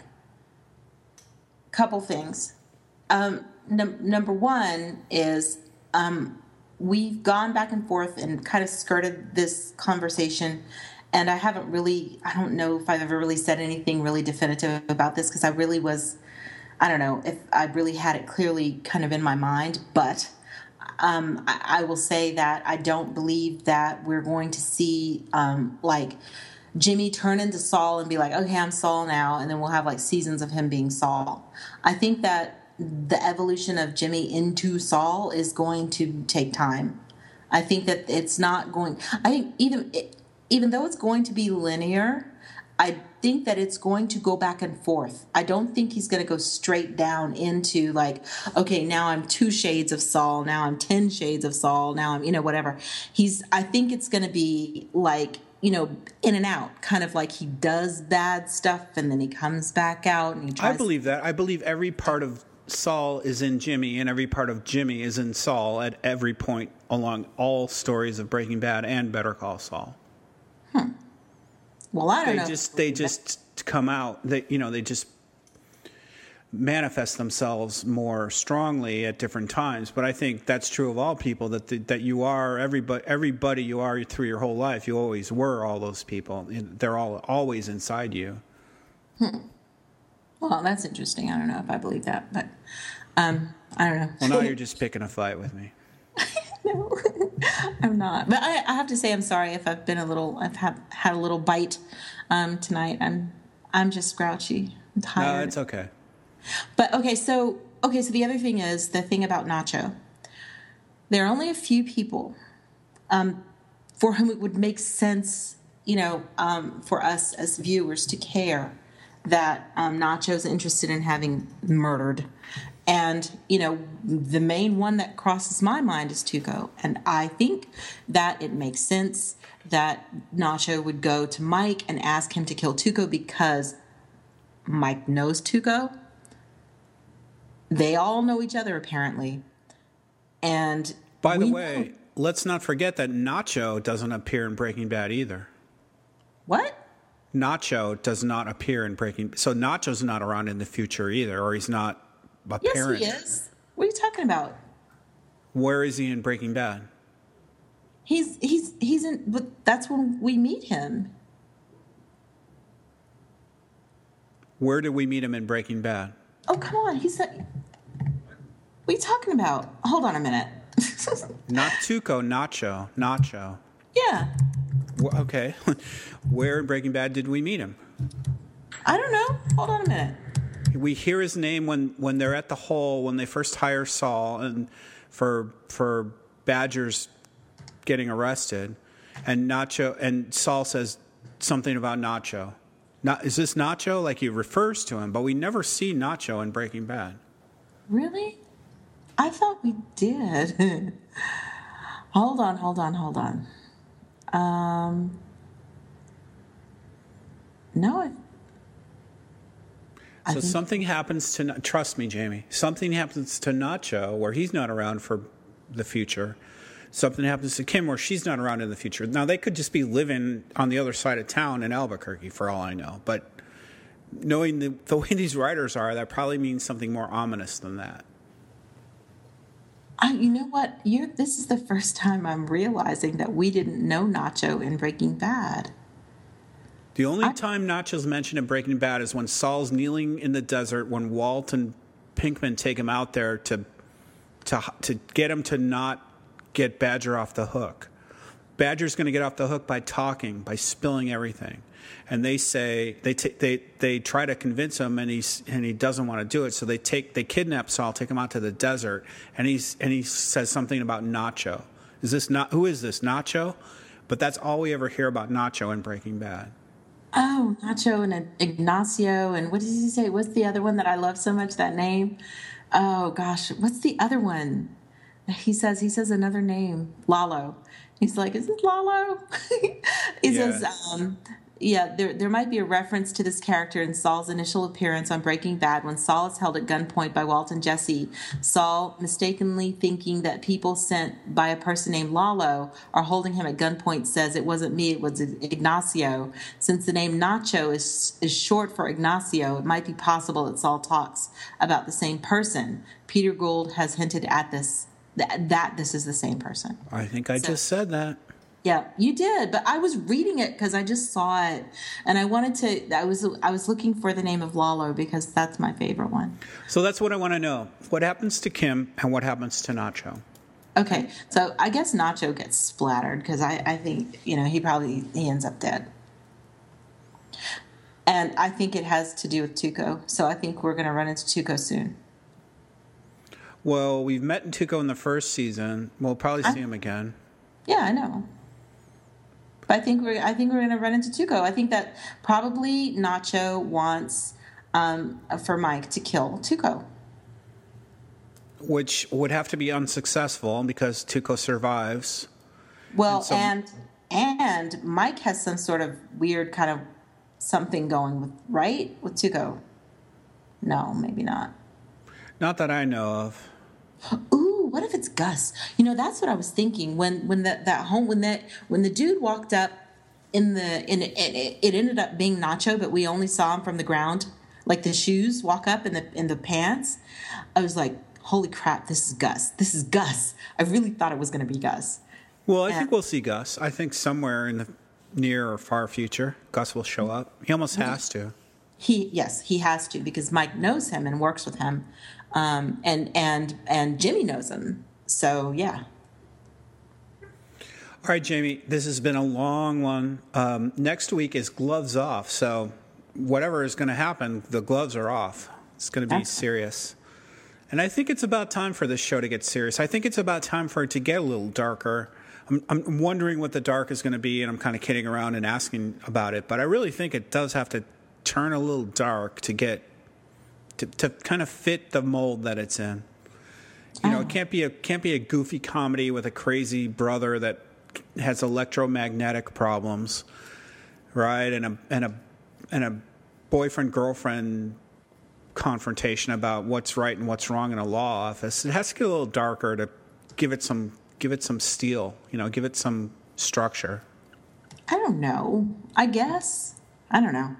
couple things. Um, num- number one is um, we've gone back and forth and kind of skirted this conversation. And I haven't really, I don't know if I've ever really said anything really definitive about this because I really was, I don't know if I really had it clearly kind of in my mind. But um, I, I will say that I don't believe that we're going to see um, like Jimmy turn into Saul and be like, okay, I'm Saul now. And then we'll have like seasons of him being Saul. I think that the evolution of Jimmy into Saul is going to take time. I think that it's not going, I think even... It, Even though it's going to be linear, I think that it's going to go back and forth. I don't think he's going to go straight down into like, okay, now I'm two shades of Saul, now I'm ten shades of Saul, now I'm, you know, whatever. He's, I think it's going to be like, you know, in and out, kind of like he does bad stuff and then he comes back out and he tries. I believe that. I believe every part of Saul is in Jimmy and every part of Jimmy is in Saul at every point along all stories of Breaking Bad and Better Call Saul. Hmm. Well, I don't they know. Just, they just come out. They, you know, they just manifest themselves more strongly at different times. But I think that's true of all people. That the, that you are everybody. Everybody you are through your whole life. You always were all those people. They're all always inside you. Hmm. Well, that's interesting. I don't know if I believe that, but um, I don't know. Well, now you're just picking a fight with me. No, I'm not. But I, I have to say, I'm sorry if I've been a little. I've had had a little bite um, tonight. I'm I'm just grouchy. I'm tired. No, it's okay. But okay, so okay, so the other thing is the thing about Nacho. There are only a few people um, for whom it would make sense, you know, um, for us as viewers to care that um, Nacho's interested in having murdered. And, you know, the main one that crosses my mind is Tuco. And I think that it makes sense that Nacho would go to Mike and ask him to kill Tuco because Mike knows Tuco. They all know each other, apparently. And by the way, know. let's not forget that Nacho doesn't appear in Breaking Bad either. What? Nacho does not appear in Breaking Bad. So Nacho's not around in the future either, or he's not apparent. Yes, he is. What are you talking about? Where is he in Breaking Bad? He's he's he's in. But that's when we meet him. Where did we meet him in Breaking Bad? Oh, come on. He's not. What are you talking about? Hold on a minute. Not Tuco, Nacho. Nacho. Yeah. Well, okay. Where in Breaking Bad did we meet him? I don't know. Hold on a minute. We hear his name when, when they're at the hole, when they first hire Saul and for for Badger's getting arrested. And Nacho and Saul says something about Nacho. Not, is this Nacho? Like he refers to him, but we never see Nacho in Breaking Bad. Really? I thought we did. hold on, hold on, hold on. Um, no, I, I So think... something happens to, trust me, Jamie, something happens to Nacho where he's not around for the future. Something happens to Kim where she's not around in the future. Now, they could just be living on the other side of town in Albuquerque, for all I know. But knowing the, the way these writers are, that probably means something more ominous than that. I, you know what? You're, this is the first time I'm realizing that we didn't know Nacho in Breaking Bad. The only I, time Nacho's mentioned in Breaking Bad is when Saul's kneeling in the desert when Walt and Pinkman take him out there to to to get him to not get Badger off the hook. Badger's going to get off the hook by talking, by spilling everything. and they say they t- they they try to convince him, and he's and he doesn't want to do it. So they take they kidnap Saul, take him out to the desert, and he's and he says something about Nacho. Is this not who is this Nacho? But that's all we ever hear about Nacho in Breaking Bad. Oh, Nacho and Ignacio, and what did he say? What's the other one that I love so much? That name? Oh gosh, what's the other one? He says he says another name, Lalo. He's like, is it Lalo? he Yes. says, um, yeah, there there might be a reference to this character in Saul's initial appearance on Breaking Bad when Saul is held at gunpoint by Walt and Jesse. Saul, mistakenly thinking that people sent by a person named Lalo are holding him at gunpoint, says it wasn't me, it was Ignacio. Since the name Nacho is is short for Ignacio, it might be possible that Saul talks about the same person. Peter Gould has hinted at this, that, that this is the same person. I think I So- just said that. Yeah, you did, but I was reading it because I just saw it, and I wanted to. I was I was looking for the name of Lalo because that's my favorite one. So that's what I want to know. What happens to Kim and what happens to Nacho? Okay, so I guess Nacho gets splattered because I, I think you know he probably he ends up dead, and I think it has to do with Tuco. So I think we're going to run into Tuco soon. Well, we've met Tuco in the first season. We'll probably see I- him again. Yeah, I know. But I think we're I think we're going to run into Tuco. I think that probably Nacho wants um, for Mike to kill Tuco. Which would have to be unsuccessful because Tuco survives. Well, And so- and and Mike has some sort of weird kind of something going with right with Tuco. No, maybe not. Not that I know of. Ooh, what if it's Gus? You know, that's what I was thinking when when that that home when that when the dude walked up in the in it, it, it ended up being Nacho, but we only saw him from the ground, like the shoes walk up in the in the pants. I was like, holy crap, this is Gus. This is Gus. I really thought it was going to be Gus. Well, I Yeah. think we'll see Gus. I think somewhere in the near or far future, Gus will show up. He almost has to. He yes, he has to because Mike knows him and works with him, um, and and and Jimmy knows him. So yeah. All right, Jamie, this has been a long one. Um, next week is gloves off. So whatever is going to happen, the gloves are off. It's going to be That's- serious. And I think it's about time for this show to get serious. I think it's about time for it to get a little darker. I'm, I'm wondering what the dark is going to be, and I'm kind of kidding around and asking about it. But I really think it does have to turn a little dark to get to, to kind of fit the mold that it's in. You know, it can't be a can't be a goofy comedy with a crazy brother that has electromagnetic problems, right? And a and a and a boyfriend girlfriend confrontation about what's right and what's wrong in a law office. It has to get a little darker to give it some give it some steel. You know, give it some structure. I don't know. I guess. I don't know.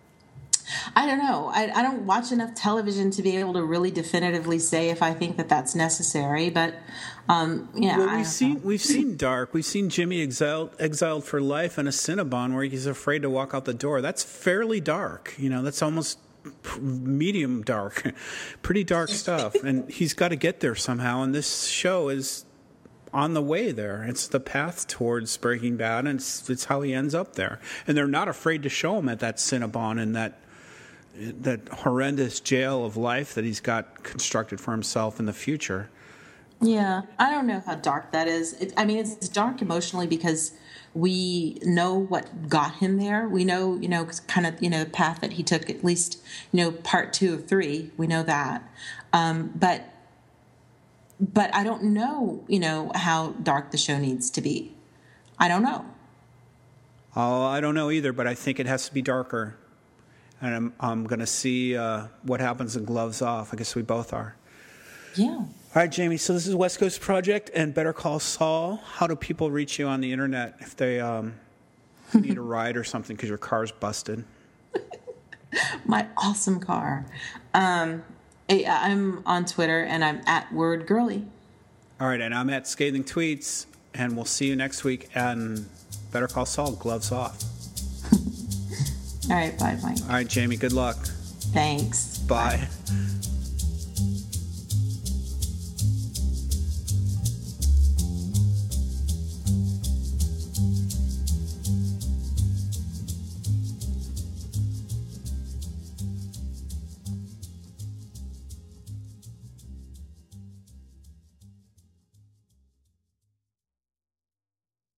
I don't know. I, I don't watch enough television to be able to really definitively say if I think that that's necessary. But um, yeah, Well, I we've don't seen know. we've seen Dark. We've seen Jimmy exiled exiled for life in a Cinnabon where he's afraid to walk out the door. That's fairly dark. You know, that's almost p- medium dark, pretty dark stuff. And he's got to get there somehow. And this show is on the way there. It's the path towards Breaking Bad, and it's, it's how he ends up there. And they're not afraid to show him at that Cinnabon and that that horrendous jail of life that he's got constructed for himself in the future. Yeah, I don't know how dark that is. It, I mean, it's dark emotionally because we know what got him there. We know, you know, kind of, you know, the path that he took. At least, you know, part two of three. We know that, um, but but I don't know, you know, how dark the show needs to be. I don't know. Oh, I don't know either, but I think it has to be darker. And I'm, I'm going to see uh, what happens in Gloves Off. I guess we both are. Yeah. All right, Jamie, so this is West Coast Project and Better Call Saul. How do people reach you on the internet if they um, need a ride or something because your car's busted? My awesome car. Um, I, I'm on Twitter and I'm at Word Girly. All right, and I'm at Scathing Tweets, and we'll see you next week on Better Call Saul, Gloves Off. All right, bye, Mike. All right, Jamie, good luck. Thanks. Bye.